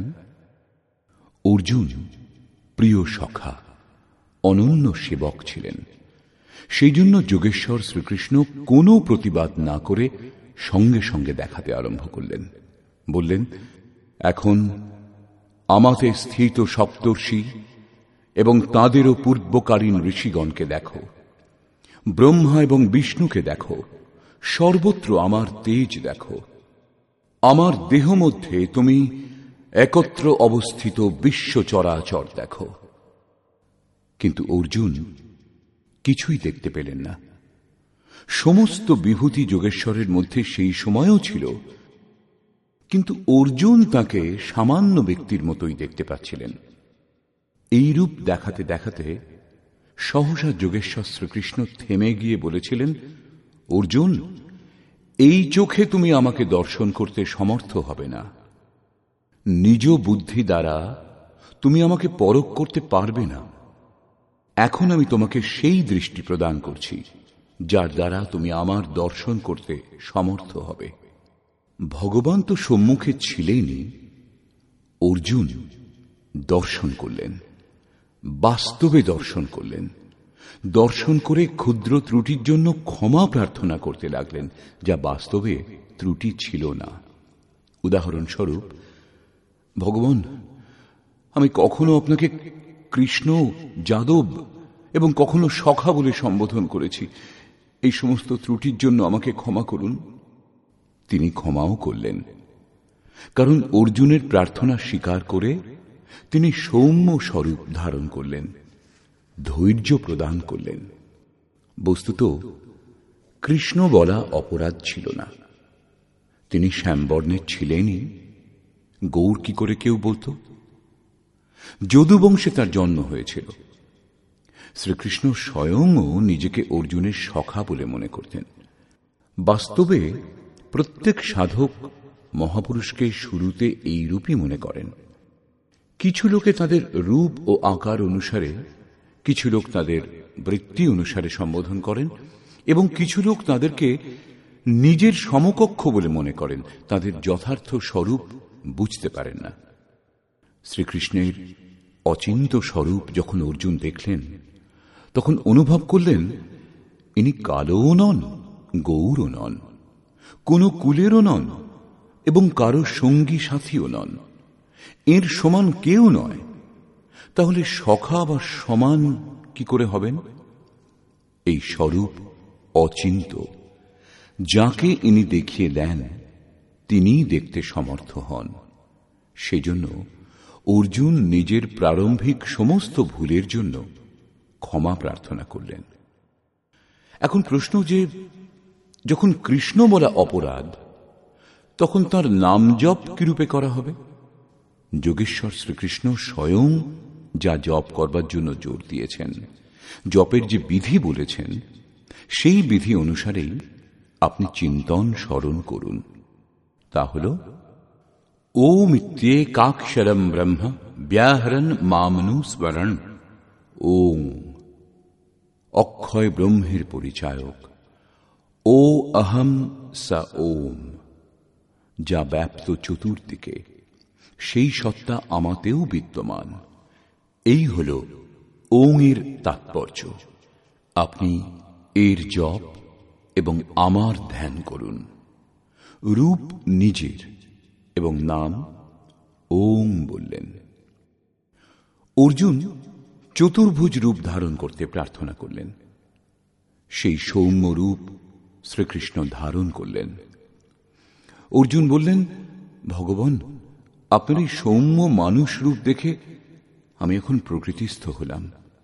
অর্জুন প্রিয় সখা, অনন্য সেবক ছিলেন। সেই জন্য যোগেশ্বর শ্রীকৃষ্ণ কোনো প্রতিবাদ না করে সঙ্গে সঙ্গে দেখাতে আরম্ভ করলেন। বললেন, এখন আমাতে স্থিত সপ্তর্ষি এবং তাঁদেরও পূর্বকালীন ঋষিগণকে দেখো, ব্রহ্মা এবং বিষ্ণুকে দেখো, সর্বত্র আমার তেজ দেখো। আমার দেহ মধ্যে তুমি একত্র অবস্থিত বিশ্ব চরাচর দেখো। কিন্তু অর্জুন কিছুই দেখতে পেলেন না। সমস্ত বিভূতি যোগেশ্বরের মধ্যে সেই সময়ও ছিল, কিন্তু অর্জুন তাকে সামান্য ব্যক্তির মতোই দেখতে পাচ্ছিলেন। এই রূপ দেখাতে দেখাতে সহসা যোগেশ্বর শ্রীকৃষ্ণ থেমে গিয়ে বলেছিলেন, অর্জুন, এই চোখে তুমি আমাকে দর্শন করতে সমর্থ হবে না। নিজ বুদ্ধি দ্বারা তুমি আমাকে পরখ করতে পারবে না। এখন আমি তোমাকে সেই দৃষ্টি প্রদান করছি, যার দ্বারা তুমি আমার দর্শন করতে সমর্থ হবে। ভগবান তো সম্মুখে ছিলেনই। অর্জুন দর্শন করলেন, বাস্তবে দর্শন করলেন। দর্শন করে ক্ষুদ্র ত্রুটির জন্য ক্ষমা প্রার্থনা করতে লাগলেন, যা বাস্তবে ত্রুটি ছিল না। উদাহরণস্বরূপ, ভগবান, আমি কখনো আপনাকে কৃষ্ণ, যাদব এবং কখনো সখা বলে সম্বোধন করেছি। এই সমস্ত ত্রুটির জন্য আমাকে ক্ষমা করুন। তিনি ক্ষমাও করলেন, কারণ অর্জুনের প্রার্থনা স্বীকার করে তিনি সৌম্য স্বরূপ ধারণ করলেন, ধৈর্য প্রদান করলেন। বস্তুত কৃষ্ণ বলা অপরাধ ছিল না। তিনি শ্যামবর্ণের ছিলেনই, গৌর কি করে কেউ বলতো? যদুবংশে তার জন্ম হয়েছিল। শ্রীকৃষ্ণ স্বয়ংও নিজেকে অর্জুনের সখা বলে মনে করতেন। বাস্তবে প্রত্যেক সাধক মহাপুরুষকে শুরুতে এই রূপই মনে করেন। কিছু লোকে তাদের রূপ ও আকার অনুসারে, কিছু লোক তাদের বৃত্তি অনুসারে সম্বোধন করেন এবং কিছু লোক তাদেরকে নিজের সমকক্ষ বলে মনে করেন, তাদের যথার্থ স্বরূপ বুঝতে পারেন না। শ্রীকৃষ্ণের অচিন্ত স্বরূপ যখন অর্জুন দেখলেন, তখন অনুভব করলেন ইনি কালোও নন, গৌরও নন, কোন কুলেরও নন এবং কারো সঙ্গী সাথীও নন। এর সমান কেউ নয়। তাহলে সখা বা সমান কি করে হবেন? এই স্বরূপ অচিন্ত। যাকে ইনি দেখিয়ে দেন তিনিই দেখতে সমর্থ হন। সেজন্য অর্জুন নিজের প্রারম্ভিক সমস্ত ভুলের জন্য ক্ষমা প্রার্থনা করলেন। এখন প্রশ্ন যে, যখন কৃষ্ণ বলা অপরাধ, তখন তার নাম জপ কিরূপে করা হবে? যোগেশ্বর শ্রীকৃষ্ণ স্বয়ং যা জপ করবার জন্য জোর দিয়েছেন, জপের যে বিধি বলেছেন, সেই বিধি অনুসারেই আপনি চিন্তন স্মরণ করুন। তা হল ওমিত্যেকাক্ষরম ব্রহ্ম ব্যাহরণ মামনুস্মরণ। ওম, অক্ষয় ব্রহ্মের পরিচায়ক। ও অহম স ওম, যা ব্যাপ্ত চতুর্দিকে, সেই সত্তা আমাতেও বিদ্যমান। এই হল ওং এর তাৎপর্য। আপনি এর জপ এবং আমার ধ্যান করুন। রূপ নিজের এবং নাম ওং বললেন। অর্জুন চতুর্ভুজ রূপ ধারণ করতে প্রার্থনা করলেন। সেই সৌম্য রূপ শ্রীকৃষ্ণ ধারণ করলেন। অর্জুন বললেন, ভগবান, আপনার এই সৌম্য মানুষ রূপ দেখে আমি এখন প্রকৃতিস্থ হলাম।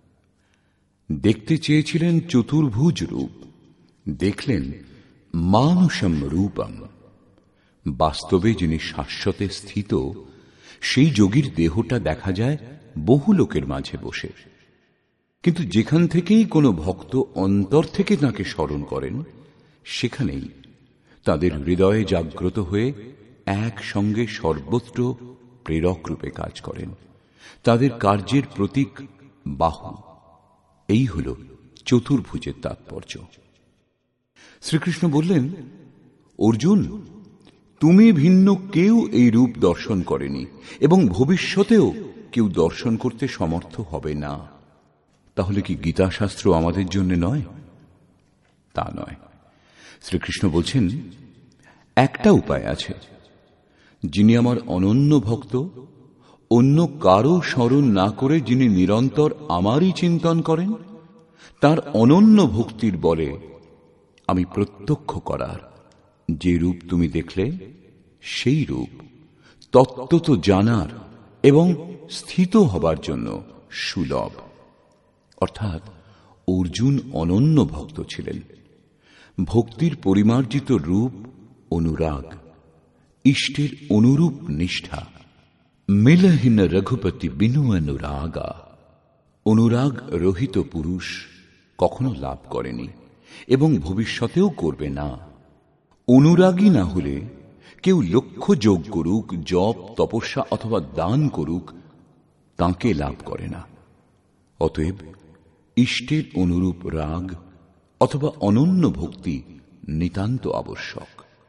দেখতে চেয়েছিলেন চতুর্ভুজ রূপ, দেখলেন মানুষম রূপম। বাস্তবে যিনি শাশ্বতে স্থিত, সেই যোগীর দেহটা দেখা যায় বহু লোকের মাঝে বসে। কিন্তু যেখান থেকেই কোনো ভক্ত অন্তর থেকে তাঁকে স্মরণ করেন, সেখানেই তাদের হৃদয়ে জাগ্রত হয়ে একসঙ্গে সর্বত্র প্রেরক রূপে কাজ করেন। তাদের কার্যের প্রতীক বাহু। এই হল চতুর্ভুজের তাৎপর্য। শ্রীকৃষ্ণ বললেন, অর্জুন, তুমি ভিন্ন কেউ এই রূপ দর্শন করেনি এবং ভবিষ্যতেও কেউ দর্শন করতে সমর্থ হবে না। তাহলে কি গীতাশাস্ত্র আমাদের জন্য নয়? তা নয়। শ্রীকৃষ্ণ বলছেন, একটা উপায় আছে। যিনি আমার অনন্য ভক্ত, অন্য কারো স্মরণ না করে যিনি নিরন্তর আমারই চিন্তন করেন, তার অনন্য ভক্তির বলে আমি প্রত্যক্ষ করার যে রূপ তুমি দেখলে, সেই রূপ তত্ত্বত জানার এবং স্থিত হবার জন্য সুলভ। অর্থাৎ অর্জুন অনন্য ভক্ত ছিলেন। ভক্তির পরিমার্জিত রূপ অনুরাগ, ইষ্টের অনুরূপ নিষ্ঠা। মিলহীন রঘুপতি বিনু অনুরাগা। অনুরাগ রহিত পুরুষ কখনো লাভ করেনি এবং ভবিষ্যতেও করবে না। অনুরাগী না হলে কেউ লক্ষ্য যোগ করুক, জপ, তপস্যা অথবা দান করুক, তাঁকে লাভ করে না। অতএব ইষ্টের অনুরূপ রাগ অথবা অনন্য ভক্তি নিতান্ত আবশ্যক।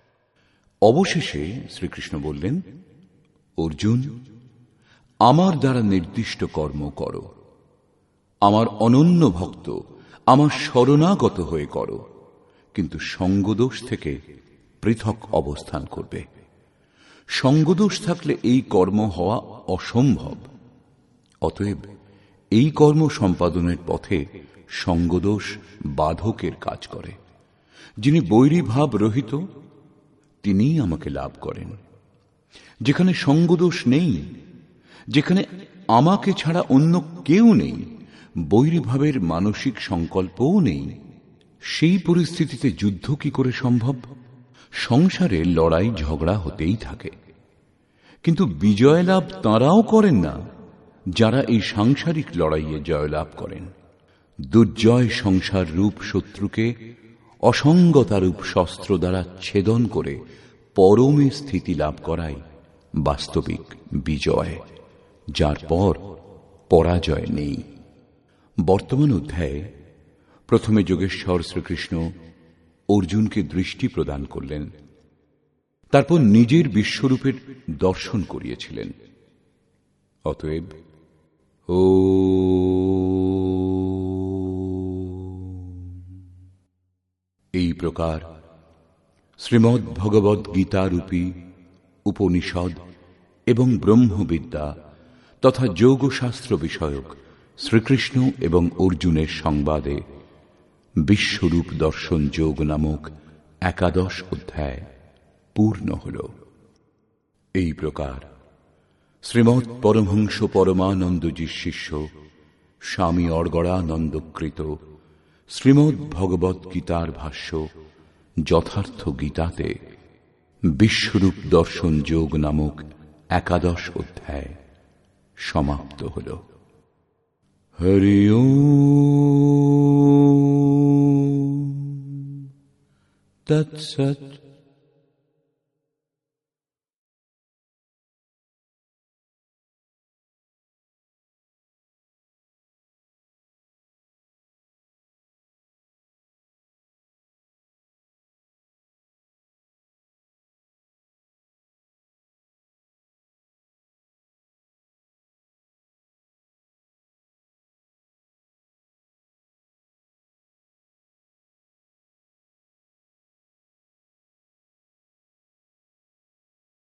অবশেষে শ্রীকৃষ্ণ বললেন, অর্জুন, আমার দ্বারা নির্দিষ্ট কর্ম করো। আমার অনন্য ভক্ত, আমার শরণাগত হয়ে করো, কিন্তু সঙ্গদোষ থেকে পৃথক অবস্থান করবে। সঙ্গদোষ থাকলে এই কর্ম হওয়া অসম্ভব। অতএব এই কর্ম সম্পাদনের পথে সঙ্গদোষ বাধকের কাজ করে। যিনি বৈরী ভাব রহিত, তিনিই আমাকে লাভ করেন। যেখানে সঙ্গদোষ নেই, যেখানে আমাকে ছাড়া অন্য কেউ নেই, বৈরী ভাবের মানসিক সংকল্পও নেই, সেই পরিস্থিতিতে যুদ্ধ কি করে সম্ভব? সংসারে লড়াই ঝগড়া হতেই থাকে, কিন্তু বিজয় লাভ তাঁরাও করেন না যারা এই সাংসারিক লড়াইয়ে জয়লাভ করেন। দুর্জয় সংসার রূপ শত্রুকে অসঙ্গতারূপ শস্ত্র দ্বারা ছেদন করে পরমে স্থিতি লাভ করাই বাস্তবিক বিজয়, যার পর পরাজয় নেই। বর্তমান অধ্যায়ে প্রথমে যোগেশ্বর শ্রীকৃষ্ণ অর্জুনকে দৃষ্টি প্রদান করলেন, তারপর নিজের বিশ্বরূপের দর্শন করিয়েছিলেন। অতএব ও এই প্রকার শ্রীমদ্ ভগবদ গীতারূপী উপনিষদ এবং ব্রহ্মবিদ্যা তথা যোগশাস্ত্র বিষয়ক শ্রীকৃষ্ণ এবং অর্জুনের সংবাদে বিশ্বরূপ দর্শন যোগ নামক একাদশ অধ্যায় পূর্ণ হল। এই প্রকার শ্রীমৎ পরমহংস পরমানন্দজির শিষ্য স্বামী অর্গড়ানন্দকৃত শ্রীমদ্ ভগবদ গীতার ভাষ্য যথার্থ গীতাতে বিশ্বরূপ দর্শন যোগ নামক একাদশ অধ্যায় সমাপ্ত হল। হরি ওম তৎসৎ।